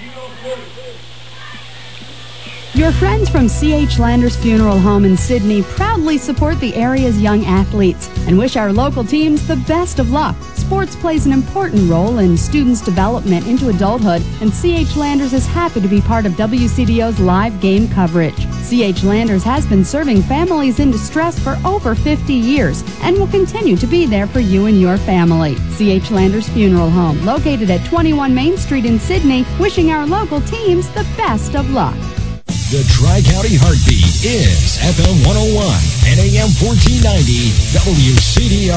Your friends from C.H. Landers Funeral Home in Sydney proudly support the area's young athletes and wish our local teams the best of luck. Sports plays an important role in students' development into adulthood, and C.H. Landers is happy to be part of WCDO's live game coverage. C.H. Landers has been serving families in distress for over 50 years and will continue to be there for you and your family. C.H. Landers Funeral Home, located at 21 Main Street in Sydney, wishing our local teams the best of luck. The Tri-County Heartbeat is FM 101 and AM 1490 WCDO.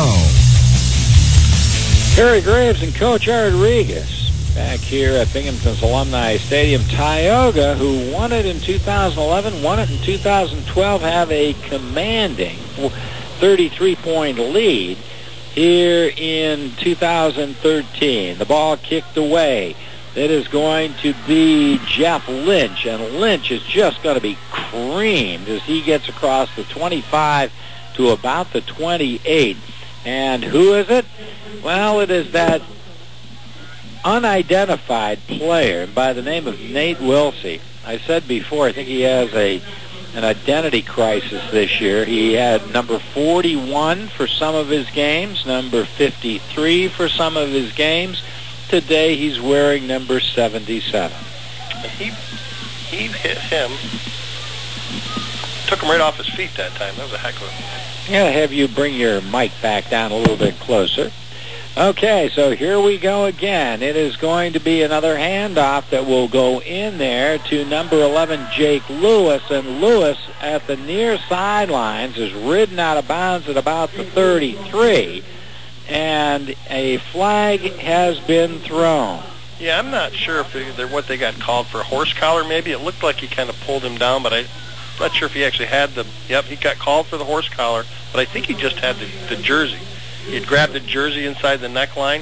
Harry Graves and Coach Rodriguez back here at Binghamton's Alumni Stadium. Tioga, who won it in 2011, won it in 2012, have a commanding 33-point lead here in 2013. The ball kicked away. It is going to be Jeff Lynch, and Lynch is just going to be creamed as he gets across the 25 to about the 28. And who is it? Well, it is that unidentified player by the name of Nate Wilsey. I said before, I think he has an identity crisis this year. He had number 41 for some of his games, number 53 for some of his games. Today he's wearing number 77. And he hit him, took him right off his feet that time. That was a heck of a... I'm going to have you bring your mic back down a little bit closer. Okay, so here we go again. It is going to be another handoff that will go in there to number 11, Jake Lewis. And Lewis at the near sidelines is ridden out of bounds at about the 33. And a flag has been thrown. Yeah, I'm not sure if what they got called for, a horse collar maybe. It looked like he kind of pulled him down, but I'm not sure if he actually had the... Yep, he got called for the horse collar, but I think he just had the jersey. He had grabbed the jersey inside the neckline.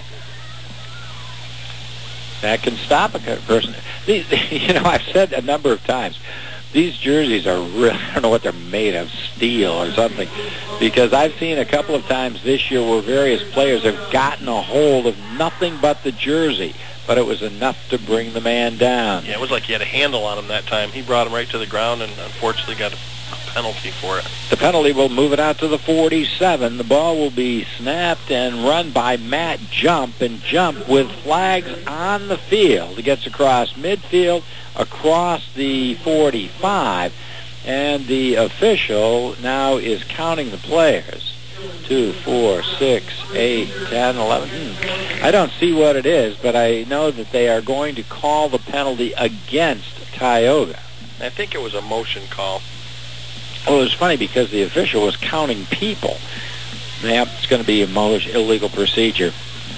That can stop a person. You know, I've said a number of times, these jerseys are really, I don't know what they're made of, steel or something, because I've seen a couple of times this year where various players have gotten a hold of nothing but the jersey, but it was enough to bring the man down. Yeah, it was like he had a handle on him that time. He brought him right to the ground and unfortunately got a penalty for it. The penalty will move it out to the 47. The ball will be snapped and run by Matt Jump, and Jump with flags on the field. He gets across midfield, across the 45, and the official now is counting the players. 2, 4, 6, 8, 10, 11. I don't see what it is, but I know that they are going to call the penalty against Tioga. I think it was a motion call. Well, it was funny because the official was counting people. Yep, it's going to be a illegal procedure.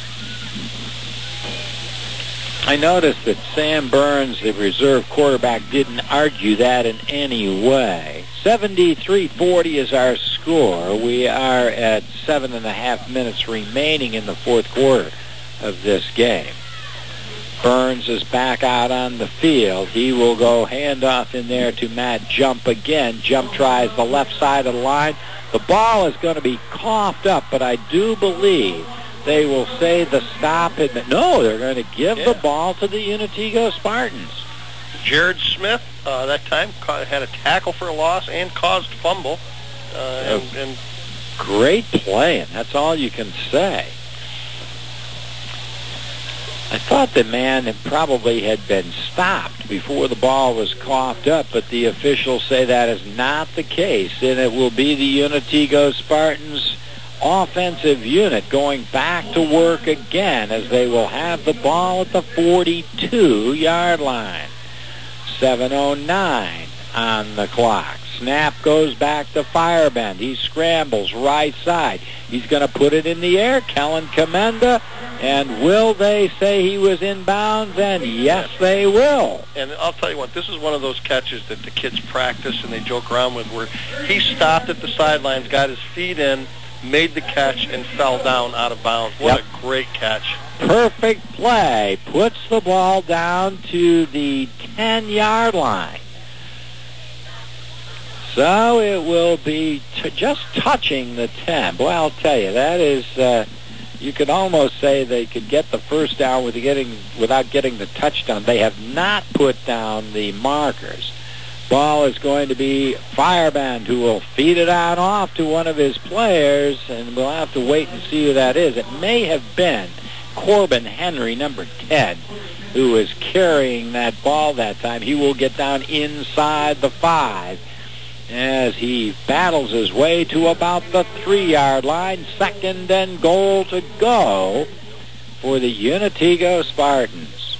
I noticed that Sam Burns, the reserve quarterback, didn't argue that in any way. 73-40 is our score. We are at 7.5 minutes remaining in the fourth quarter of this game. Burns is back out on the field. He will go handoff in there to Matt Jump again. Jump tries the left side of the line. The ball is going to be coughed up, but I do believe they will say the stop. No, they're going to give the ball to the Unitigo Spartans. Jared Smith, that time, had a tackle for a loss and caused fumble. And great play, and that's all you can say. I thought the man probably had been stopped before the ball was coughed up, but the officials say that is not the case, and it will be the Unitego Spartans offensive unit going back to work again as they will have the ball at the 42-yard line. 7:09 on the clock. Snap goes back to Firebend. He scrambles right side. He's going to put it in the air. Kellen Commenda. And will they say he was inbounds? And yes, they will. And I'll tell you what, this is one of those catches that the kids practice and they joke around with, where he stopped at the sidelines, got his feet in, made the catch, and fell down out of bounds. What a great catch. Perfect play. Puts the ball down to the 10-yard line. So it will be just touching the 10. Boy, I'll tell you, that is, you could almost say they could get the first down without getting the touchdown. They have not put down the markers. Ball is going to be Fireband, who will feed it on off to one of his players, and we'll have to wait and see who that is. It may have been Corbin Henry, number 10, who was carrying that ball that time. He will get down inside the 5 as he battles his way to about the 3-yard line. 2nd and goal to go for the Unitego Spartans.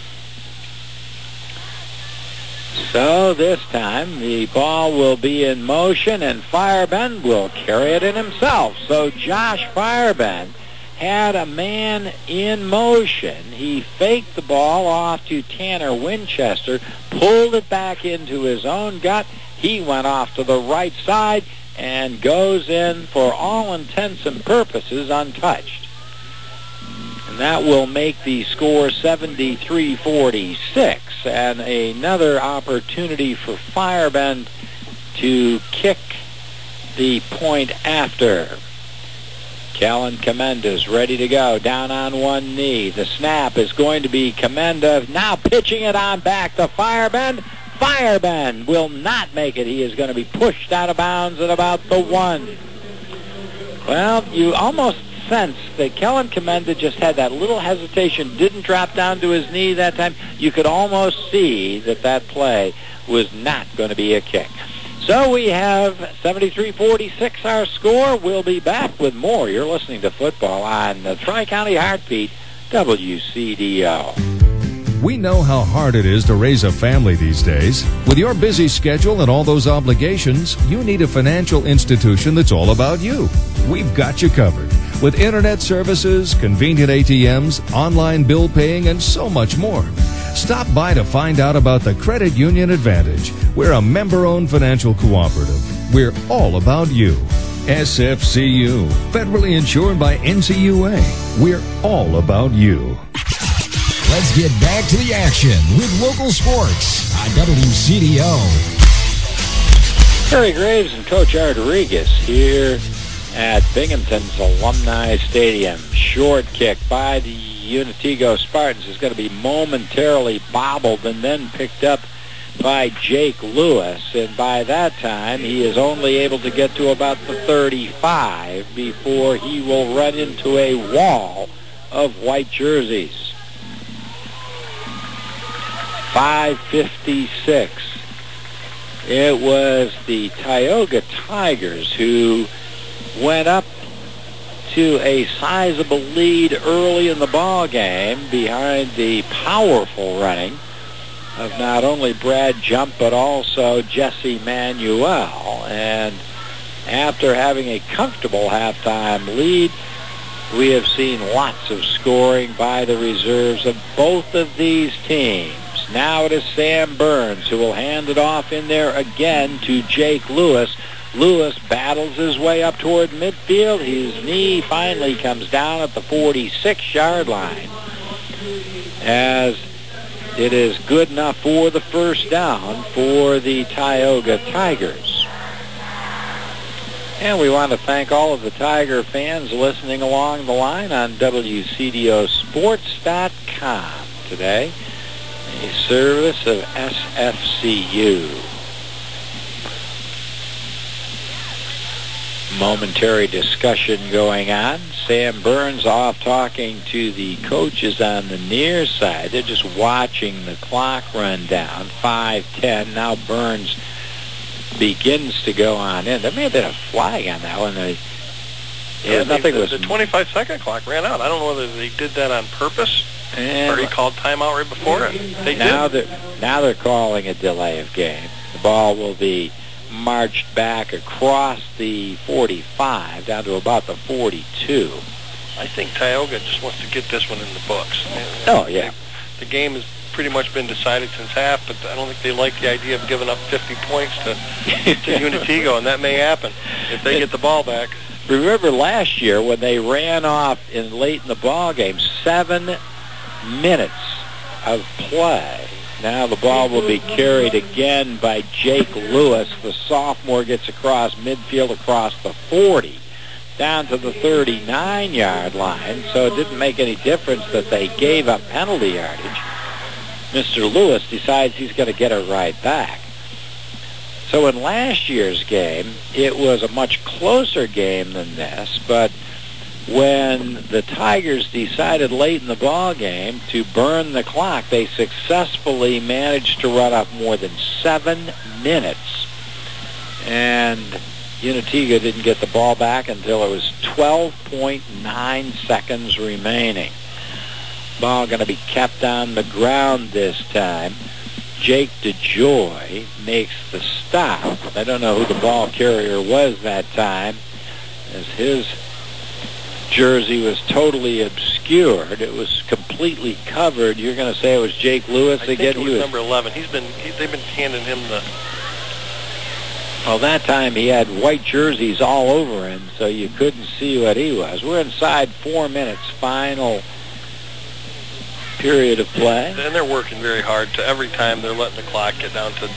So this time the ball will be in motion, and Firebend will carry it in himself. So Josh Firebend had a man in motion. He faked the ball off to Tanner Winchester, pulled it back into his own gut. He went off to the right side and goes in, for all intents and purposes, untouched. And that will make the score 73-46, and another opportunity for Firebend to kick the point after. Kellen Comenda's ready to go, down on one knee. The snap is going to be Commenda, now pitching it on back to Firebend. Firebend will not make it. He is going to be pushed out of bounds at about the 1. Well, you almost sense that Kellen Commenda just had that little hesitation, didn't drop down to his knee that time. You could almost see that that play was not going to be a kick. So we have 73-46 our score. We'll be back with more. You're listening to football on the Tri-County Heartbeat, WCDO. We know how hard it is to raise a family these days. With your busy schedule and all those obligations, you need a financial institution that's all about you. We've got you covered. With internet services, convenient ATMs, online bill paying, and so much more. Stop by to find out about the Credit Union Advantage. We're a member-owned financial cooperative. We're all about you. SFCU, federally insured by NCUA. We're all about you. Let's get back to the action with local sports on WCDO. Terry Graves and Coach Rodriguez here at Binghamton's Alumni Stadium. Short kick by the Unitego Spartans is going to be momentarily bobbled and then picked up by Jake Lewis. And by that time, he is only able to get to about the 35 before he will run into a wall of white jerseys. 5:56. It was the Tioga Tigers who went up to a sizable lead early in the ball game behind the powerful running of not only Brad Jump but also Jesse Manuel. And after having a comfortable halftime lead, we have seen lots of scoring by the reserves of both of these teams. Now it is Sam Burns who will hand it off in there again to Jake Lewis. Lewis battles his way up toward midfield. His knee finally comes down at the 46-yard line, as it is good enough for the first down for the Tioga Tigers. And we want to thank all of the Tiger fans listening along the line on WCDOsports.com today, a service of SFCU. momentary discussion going on. Sam Burns off talking to the coaches on the near side. They're just watching the clock run down. 5:10. Now Burns begins to go on in. There may have been a flag on that one. The 25-second clock ran out. I don't know whether they did that on purpose or he called timeout right before it. Now they're calling a delay of game. The ball will be marched back across the 45 down to about the 42. I think Tioga just wants to get this one in the books. Oh, yeah. The game has pretty much been decided since half, but I don't think they like the idea of giving up 50 points to Unitigo, and that may happen if they get the ball back. Remember last year when they ran off late in the ball game, 7 minutes of play. Now the ball will be carried again by Jake Lewis. The sophomore gets across midfield across the 40 down to the 39-yard line. So it didn't make any difference that they gave up penalty yardage. Mr. Lewis decides he's going to get it right back. So in last year's game, it was a much closer game than this, but when the Tigers decided late in the ball game to burn the clock, they successfully managed to run off more than 7 minutes. And Unitiga didn't get the ball back until it was 12.9 seconds remaining. Ball going to be kept on the ground this time. Jake DeJoy makes the stop. I don't know who the ball carrier was that time, as his jersey was totally obscured. It was completely covered. You're going to say it was Jake Lewis again? I think it was number 11. They've been handing him the... Well, that time he had white jerseys all over him, so you couldn't see what he was. We're inside 4 minutes, final period of play. And they're working very hard. Every time they're letting the clock get down to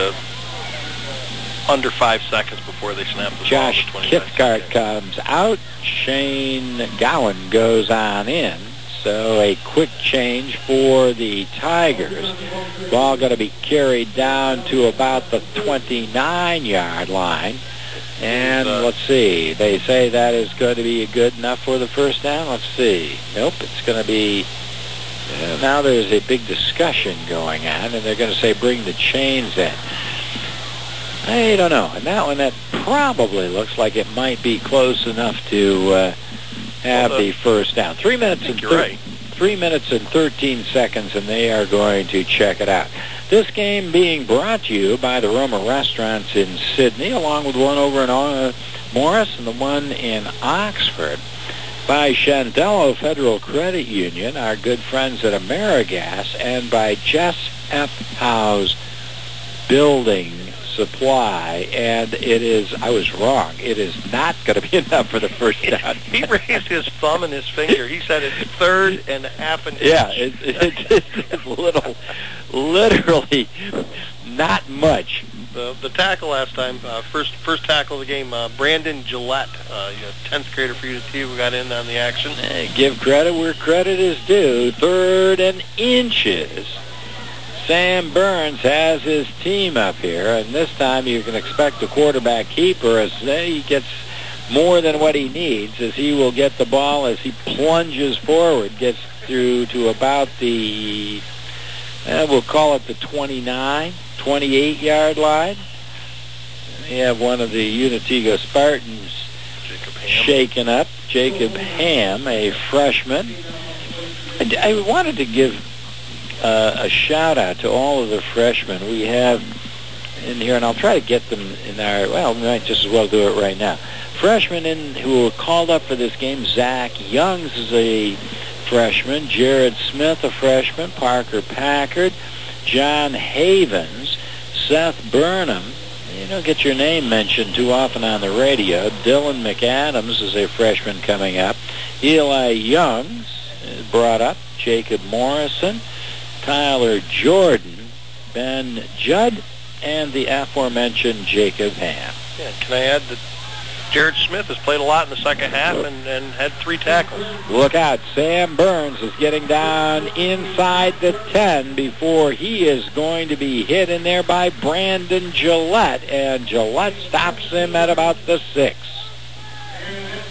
under 5 seconds before they snap the ball. Josh Kithcart comes out. Shane Gowan goes on in. So a quick change for the Tigers. Ball going to be carried down to about the 29-yard line. And let's see. They say that is going to be good enough for the first down. Let's see. Nope, it's going to be... now there's a big discussion going on, and they're going to say bring the chains in. I don't know. And that one, that probably looks like it might be close enough to have the first down. 3 minutes and 3 minutes and 13 seconds, and they are going to check it out. This game being brought to you by the Roma Restaurants in Sydney, along with one over in Morris and the one in Oxford, by Chandello Federal Credit Union, our good friends at AmeriGas, and by Jess F. Howe's Building Supply. And it is, I was wrong, it is not going to be enough for the first down. He raised his thumb and his finger. He said it's 3rd and a half an inch. Yeah, it's literally not much. The tackle last time, first tackle of the game, Brandon Gillette, 10th grader for UT, who got in on the action. Give credit where credit is due. 3rd and inches. Sam Burns has his team up here, and this time you can expect the quarterback keeper as he gets more than what he needs, as he will get the ball as he plunges forward, gets through to about the, we'll call it the 28-yard line. We have one of the Unitigo Spartans shaken up, Jacob Ham, a freshman. I wanted to give a shout-out to all of the freshmen we have in here, and I'll try to get them in our, well, we might just as well do it right now. Freshmen who were called up for this game: Zach Youngs is a freshman, Jared Smith a freshman, Parker Packard, John Havens, Seth Burnham. You don't get your name mentioned too often on the radio. Dylan McAdams is a freshman coming up. Eli Youngs is brought up. Jacob Morrison, Tyler Jordan, Ben Judd, and the aforementioned Jacob Ham. Yeah, can I add that Jared Smith has played a lot in the second half and had 3 tackles. Look out. Sam Burns is getting down inside the 10 before he is going to be hit in there by Brandon Gillette, and Gillette stops him at about the 6.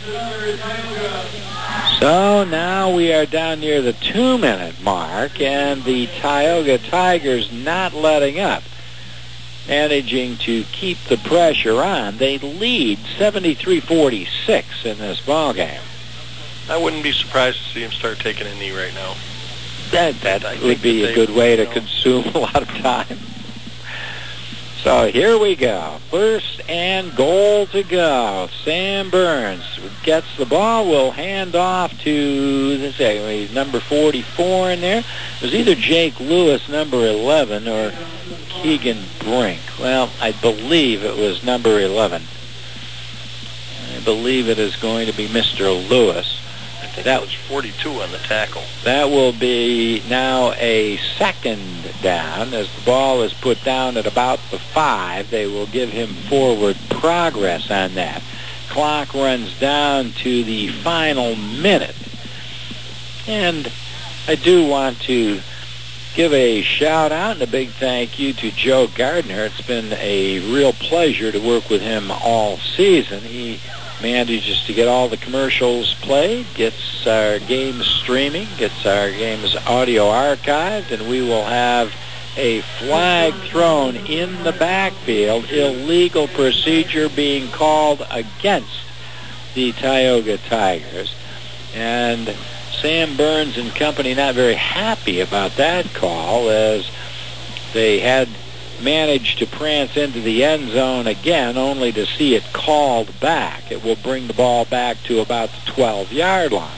So now we are down near the 2-minute mark, and the Tioga Tigers not letting up, managing to keep the pressure on. They lead 73-46 in this ball game. I wouldn't be surprised to see him start taking a knee right now. That would be a good way to consume a lot of time. So here we go. First and goal to go. Sam Burns gets the ball, will hand off to, let's say, number 44 in there. It was either Jake Lewis, number 11, or Keegan Brink. Well, I believe it was number 11. I believe it is going to be Mr. Lewis. I think that was 42 on the tackle. That will be now a second down. As the ball is put down at about the 5, they will give him forward progress on that. Clock runs down to the final minute. And I do want to give a shout out and a big thank you to Joe Gardner. It's been a real pleasure to work with him all season. He manages to get all the commercials played, gets our games streaming, gets our games audio archived, and we will have a flag thrown in the backfield, illegal procedure being called against the Tioga Tigers. And Sam Burns and company not very happy about that call, as they had managed to prance into the end zone again, only to see it called back. It will bring the ball back to about the 12-yard line.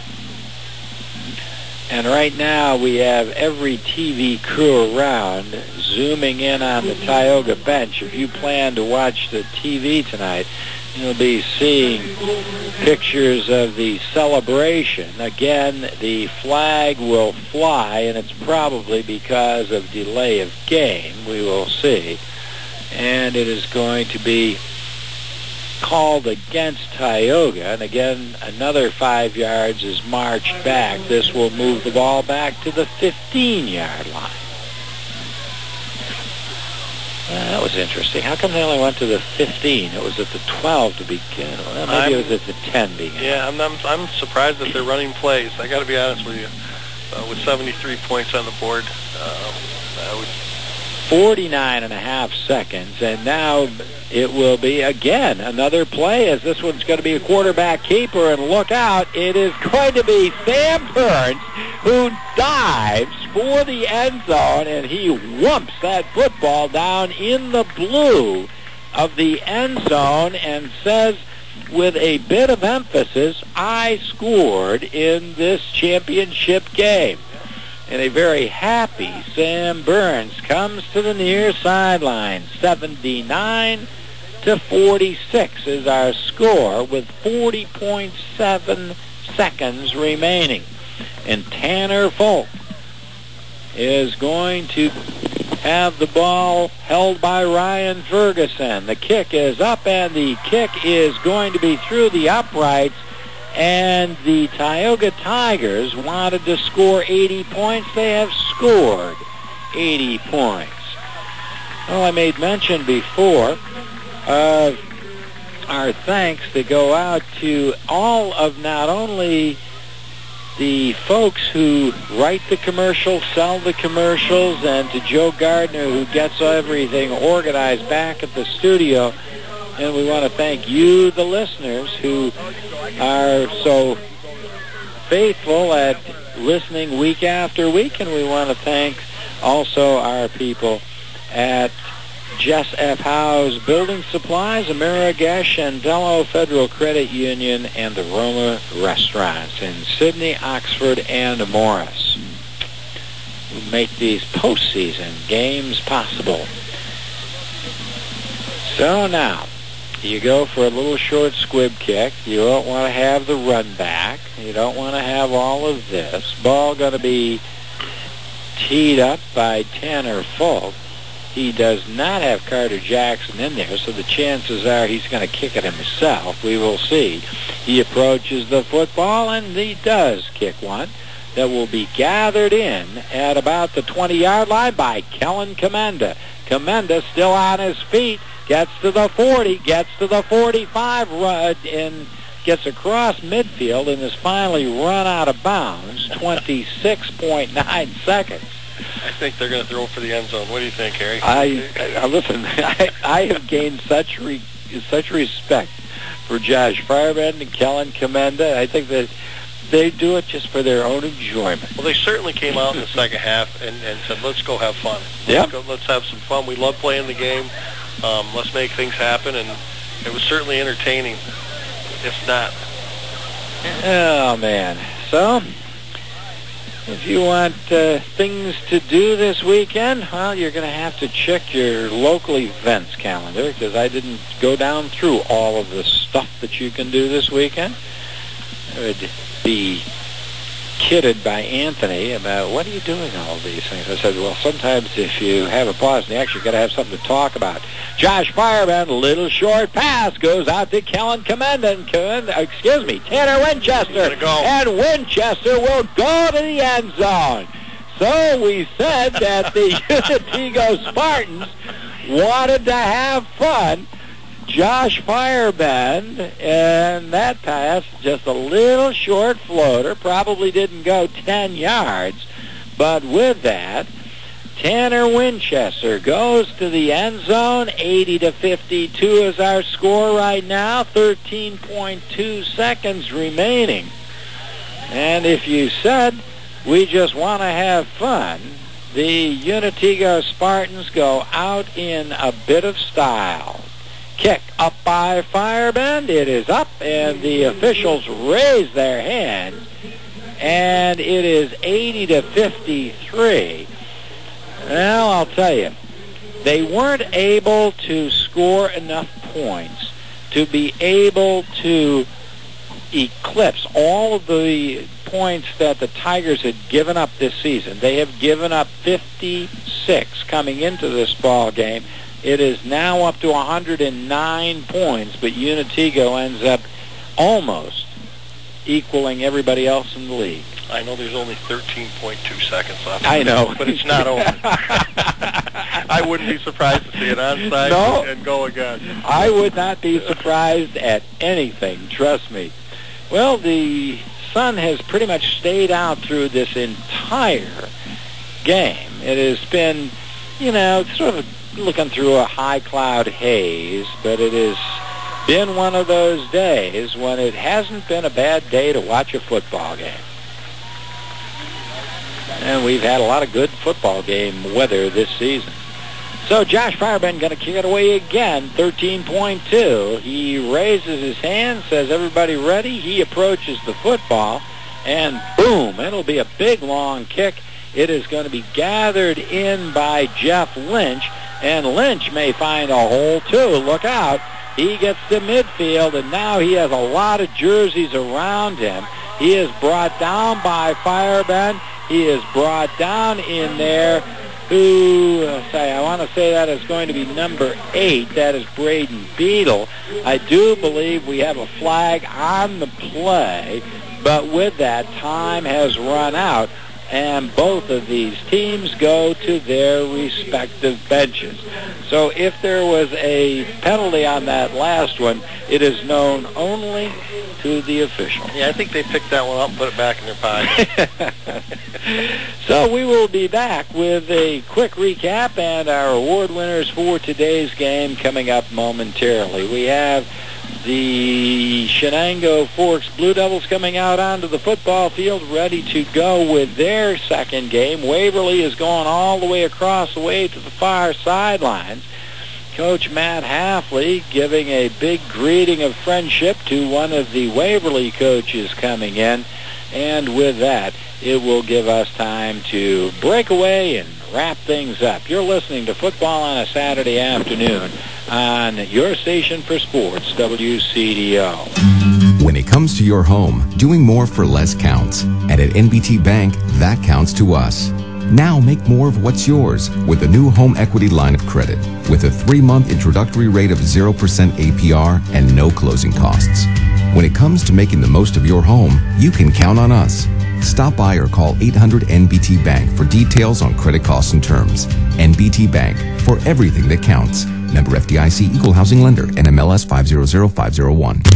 And right now we have every TV crew around zooming in on the Tioga bench. If you plan to watch the TV tonight, you'll be seeing pictures of the celebration. Again, the flag will fly, and it's probably because of delay of game. We will see. And it is going to be called against Tioga. And again, another 5 yards is marched back. This will move the ball back to the 15-yard line. That was interesting. How come they only went to the 15? It was at the 12 to begin. Well, maybe it was at the 10 begin. Yeah, I'm surprised that they're running plays. I got to be honest with you. With 73 points on the board, I would 49.5 seconds, and now it will be again another play, as this one's going to be a quarterback keeper, and look out, it is going to be Sam Burns who dives for the end zone, and he whumps that football down in the blue of the end zone and says with a bit of emphasis, I scored in this championship game. And a very happy Sam Burns comes to the near sideline. 79-46 is our score with 40.7 seconds remaining. And Tanner Folk is going to have the ball held by Ryan Ferguson. The kick is up, and the kick is going to be through the uprights. And the Tioga Tigers wanted to score 80 points. They have scored 80 points. Well, I made mention before of our thanks that go out to all of not only the folks who write the commercials, sell the commercials, and to Joe Gardner, who gets everything organized back at the studio. And we want to thank you, the listeners, who are so faithful at listening week after week. And we want to thank also our people at Jess F. Howe's Building Supplies, Amerigesh and Dello Federal Credit Union, and the Roma Restaurants in Sydney, Oxford, and Morris, who make these postseason games possible. So now, you go for a little short squib kick. You don't want to have the run back. You don't want to have all of this. Ball going to be teed up by Tanner Folk. He does not have Carter Jackson in there, so the chances are he's going to kick it himself. We will see. He approaches the football, and he does kick one that will be gathered in at about the 20-yard line by Kellen Commenda. Commenda still on his feet. Gets to the 40, gets to the 45, and gets across midfield and is finally run out of bounds, 26.9 seconds. I think they're going to throw for the end zone. What do you think, Harry? Listen, I have gained such respect for Josh Fireman and Kellen Commenda. I think that they do it just for their own enjoyment. Well, they certainly came out in the second half and said, let's go have fun. Let's have some fun. We love playing the game. Let's make things happen. And it was certainly entertaining, if not. Oh, man. So, if you want things to do this weekend, well, you're going to have to check your local events calendar, because I didn't go down through all of the stuff that you can do this weekend. I would be kidded by Anthony about, what are you doing all these things? I said, well, sometimes if you have a pause in the action, you've got to have something to talk about. Josh Fireman, little short pass, goes out to Kellen Commenda, and Tanner Winchester. And Winchester will go to the end zone. So we said that the Unitigo Spartans wanted to have fun. Josh Fireman, and that pass, just a little short floater, probably didn't go 10 yards, but with that, Tanner Winchester goes to the end zone. 80-52 is our score right now, 13.2 seconds remaining. And if you said we just want to have fun, the Unitigo Spartans go out in a bit of style. Kick up by Fireman. It is up, and the officials raise their hands, and it is 80-53. Well, I'll tell you, they weren't able to score enough points to be able to eclipse all of the points that the Tigers had given up this season. They have given up 56 coming into this ball game. It is now up to 109 points, but Unitigo ends up almost equaling everybody else in the league. I know there's only 13.2 seconds left. I know. But it's not over. I wouldn't be surprised to see it onside and go again. I would not be surprised at anything, trust me. Well, the sun has pretty much stayed out through this entire game. It has been, sort of looking through a high cloud haze, but it has been one of those days when it hasn't been a bad day to watch a football game. And we've had a lot of good football game weather this season. So Josh Fireman going to kick it away again, 13.2. He raises his hand, says, everybody ready? He approaches the football, and boom, it'll be a big, long kick. It is going to be gathered in by Jeff Lynch, and Lynch may find a hole, too. Look out. He gets to midfield, and now he has a lot of jerseys around him. He is brought down by Fireman. He is brought down in there. I want to say that is going to be number 8. That is Braden Beadle. I do believe we have a flag on the play, but with that, time has run out, and both of these teams go to their respective benches. So if there was a penalty on that last one, it is known only to the official. Yeah, I think they picked that one up and put it back in their pocket. So we will be back with a quick recap and our award winners for today's game coming up momentarily. We have the Shenango Forks Blue Devils coming out onto the football field ready to go with their second game. Waverly is going all the way across the way to the far sidelines. Coach Matt Halfley giving a big greeting of friendship to one of the Waverly coaches coming in. And with that, it will give us time to break away and wrap things up. You're listening to Football on a Saturday afternoon on your station for sports, WCDO. When it comes to your home, doing more for less counts. And at NBT Bank, that counts to us. Now make more of what's yours with the new home equity line of credit with a 3-month introductory rate of 0% APR and no closing costs. When it comes to making the most of your home, you can count on us. Stop by or call 800-NBT Bank for details on credit costs and terms. NBT Bank, for everything that counts. Member FDIC, Equal Housing Lender, NMLS 500501.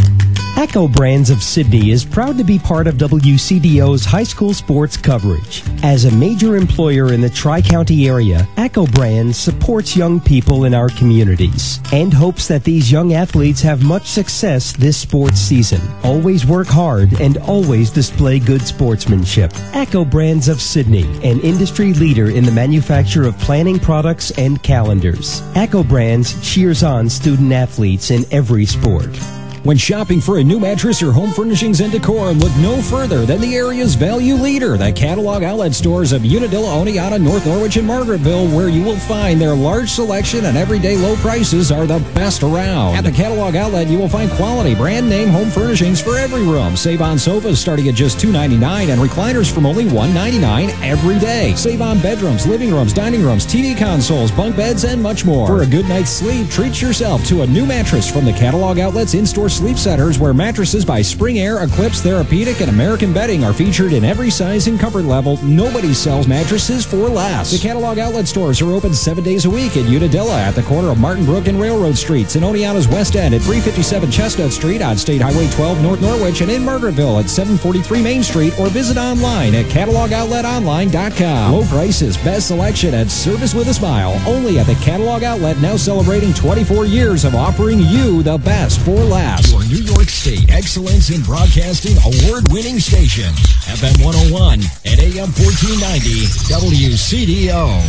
ACCO Brands of Sydney is proud to be part of WCDO's high school sports coverage. As a major employer in the Tri-County area, ACCO Brands supports young people in our communities and hopes that these young athletes have much success this sports season. Always work hard and always display good sportsmanship. ACCO Brands of Sydney, an industry leader in the manufacture of planning products and calendars. ACCO Brands cheers on student athletes in every sport. When shopping for a new mattress or home furnishings and decor, look no further than the area's value leader, the catalog outlet stores of Unadilla, Oneonta, North Norwich, and Margaretville, where you will find their large selection and everyday low prices are the best around. At the catalog outlet, you will find quality brand name home furnishings for every room. Save on sofas starting at just $2.99 and recliners from only $1.99 every day. Save on bedrooms, living rooms, dining rooms, TV consoles, bunk beds, and much more. For a good night's sleep, treat yourself to a new mattress from the catalog outlet's in-store sleep centers, where mattresses by Spring Air, Eclipse, Therapeutic, and American Bedding are featured in every size and comfort level. Nobody sells mattresses for less. The catalog outlet stores are open 7 days a week in Unadilla at the corner of Martin Brook and Railroad Streets, in Oneonta's West End at 357 Chestnut Street on State Highway 12 North Norwich, and in Margaretville at 743 Main Street, or visit online at catalogoutletonline.com. Low prices, best selection, and service with a smile. Only at the catalog outlet, now celebrating 24 years of offering you the best for last. Your New York State Excellence in Broadcasting award-winning station, FM 101 and AM 1490 WCDO.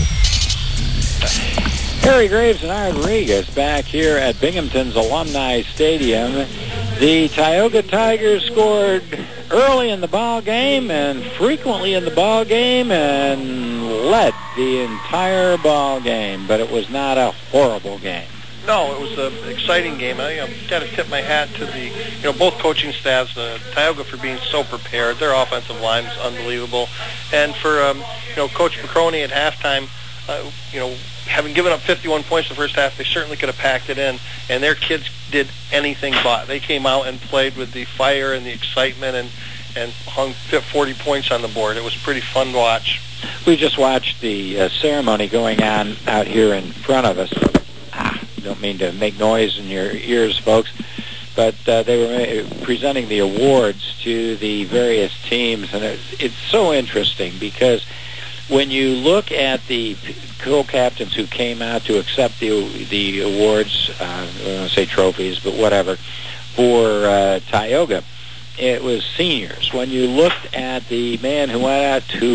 Harry Graves and Art Rodriguez back here at Binghamton's Alumni Stadium. The Tioga Tigers scored early in the ball game and frequently in the ball game and led the entire ball game, but it was not a horrible game. No, it was an exciting game. I got to tip my hat to the, both coaching staffs, Tioga for being so prepared. Their offensive line was unbelievable, and for Coach McCroney at halftime, having given up 51 points the first half, they certainly could have packed it in, and their kids did anything but. They came out and played with the fire and the excitement and hung 40 points on the board. It was pretty fun to watch. We just watched the ceremony going on out here in front of us. Don't mean to make noise in your ears, folks, but they were presenting the awards to the various teams, and it's so interesting because when you look at the co-captains who came out to accept the awards, I don't want to say trophies, but whatever, for Tioga, it was seniors. When you looked at the man who went out to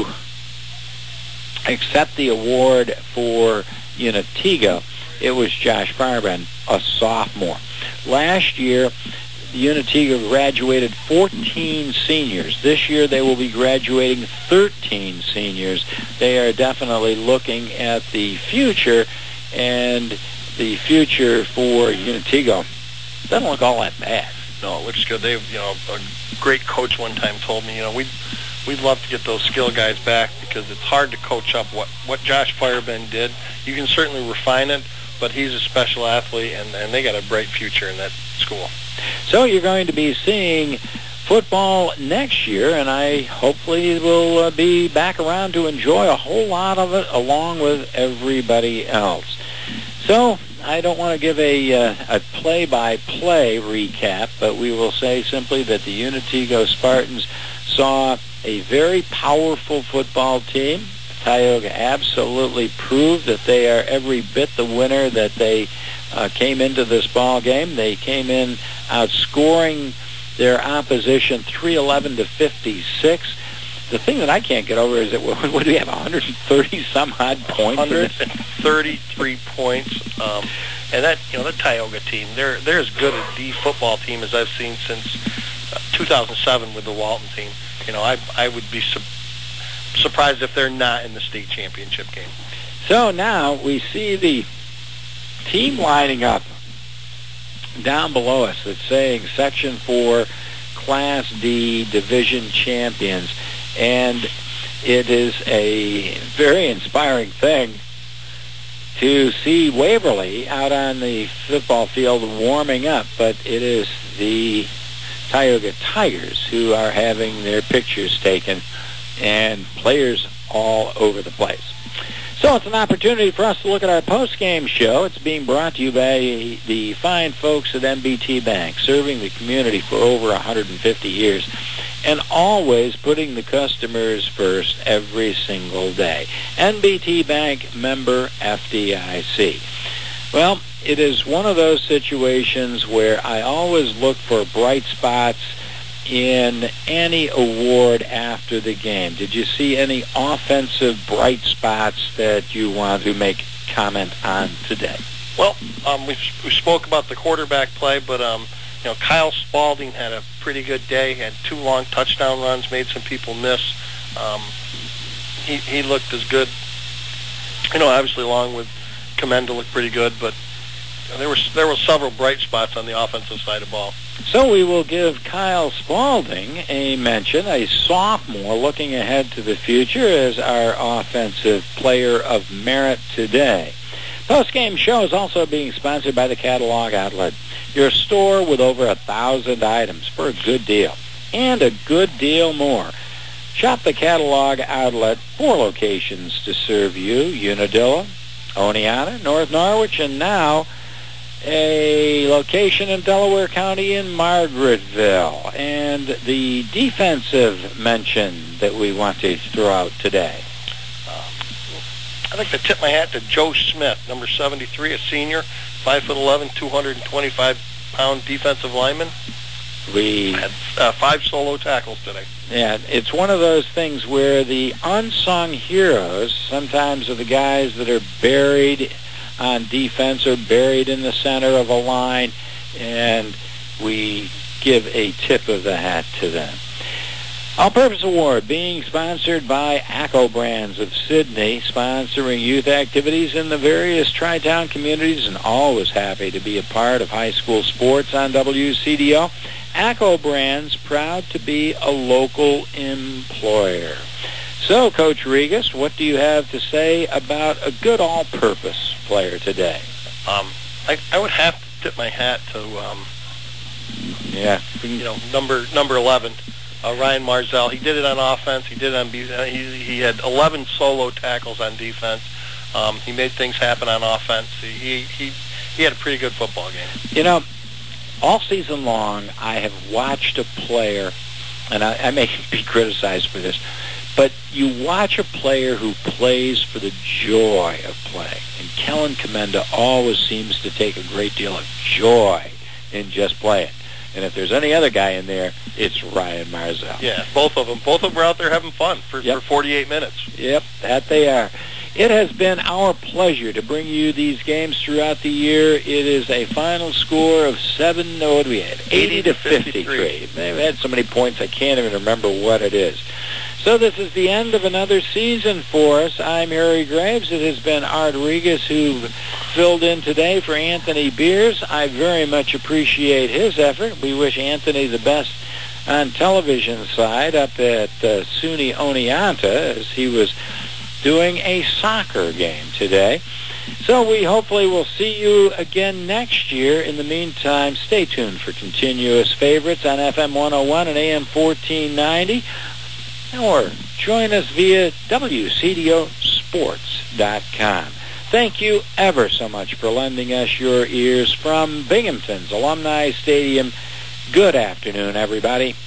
accept the award for Unatigo, it was Josh Farben, a sophomore. Last year, Unatigo graduated 14 seniors. This year, they will be graduating 13 seniors. They are definitely looking at the future, and the future for Unatigo doesn't look all that bad. No, it looks good. They've, a great coach one time told me, we'd love to get those skill guys back because it's hard to coach up what Josh Farben did. You can certainly refine it, but he's a special athlete, and they got a bright future in that school. So you're going to be seeing football next year, and I hopefully will be back around to enjoy a whole lot of it along with everybody else. So I don't want to give a play-by-play recap, but we will say simply that the Unatigo Spartans saw a very powerful football team. Tioga absolutely proved that they are every bit the winner that they came into this ball game. They came in outscoring their opposition 311 to 56. The thing that I can't get over is that what do we have, 130 some odd points? 133 points, and that the Tioga team, they're as good a D football team as I've seen since 2007 with the Walton team. I would be surprised if they're not in the state championship game. So now we see the team lining up down below us that's saying Section 4 Class D Division Champions, and it is a very inspiring thing to see Waverly out on the football field warming up, but it is the Tioga Tigers who are having their pictures taken, and players all over the place. So it's an opportunity for us to look at our post-game show. It's being brought to you by the fine folks at NBT Bank, serving the community for over 150 years and always putting the customers first every single day. NBT Bank, member FDIC. Well, it is one of those situations where I always look for bright spots in any award after the game. Did you see any offensive bright spots that you want to make comment on today? Well, we spoke about the quarterback play, but Kyle Spalding had a pretty good day. Had 2 long touchdown runs, made some people miss. He looked as good. Obviously along with Commenda looked pretty good, but there were several bright spots on the offensive side of the ball. So we will give Kyle Spalding a mention, a sophomore looking ahead to the future as our offensive player of merit today. Post-game show is also being sponsored by the Catalog Outlet, your store with over 1,000 items for a good deal, and a good deal more. Shop the Catalog Outlet, 4 locations to serve you: Unadilla, Oneonta, North Norwich, and now a location in Delaware County in Margaretville. And the defensive mention that we want to throw out today. I'd like to tip my hat to Joe Smith, number 73, a senior, 5'11", 225-pound defensive lineman. We had 5 solo tackles today. Yeah, it's one of those things where the unsung heroes sometimes are the guys that are buried on defense or buried in the center of a line, and we give a tip of the hat to them. All-Purpose Award being sponsored by ACO Brands of Sydney, sponsoring youth activities in the various Tri-Town communities, and always happy to be a part of high school sports on WCDO. ACO Brands, proud to be a local employer. So, Coach Regas, what do you have to say about a good all-purpose player today? I would have to tip my hat to, number 11, Ryan Marzell. He did it on offense. He did it on he had 11 solo tackles on defense. He made things happen on offense. He had a pretty good football game. All season long, I have watched a player, and I may be criticized for this, but you watch a player who plays for the joy of playing. And Kellen Commenda always seems to take a great deal of joy in just playing. And if there's any other guy in there, it's Ryan Marzell. Yeah, both of them. Both of them were out there having fun for 48 minutes. Yep, that they are. It has been our pleasure to bring you these games throughout the year. It is a final score of 80 to 53. They've had so many points I can't even remember what it is. So this is the end of another season for us. I'm Harry Graves. It has been Art Regas who filled in today for Anthony Beers. I very much appreciate his effort. We wish Anthony the best on television side up at SUNY Oneonta as he was doing a soccer game today. So we hopefully will see you again next year. In the meantime, stay tuned for continuous favorites on FM 101 and AM 1490. Or join us via WCDOsports.com. Thank you ever so much for lending us your ears from Binghamton's Alumni Stadium. Good afternoon, everybody.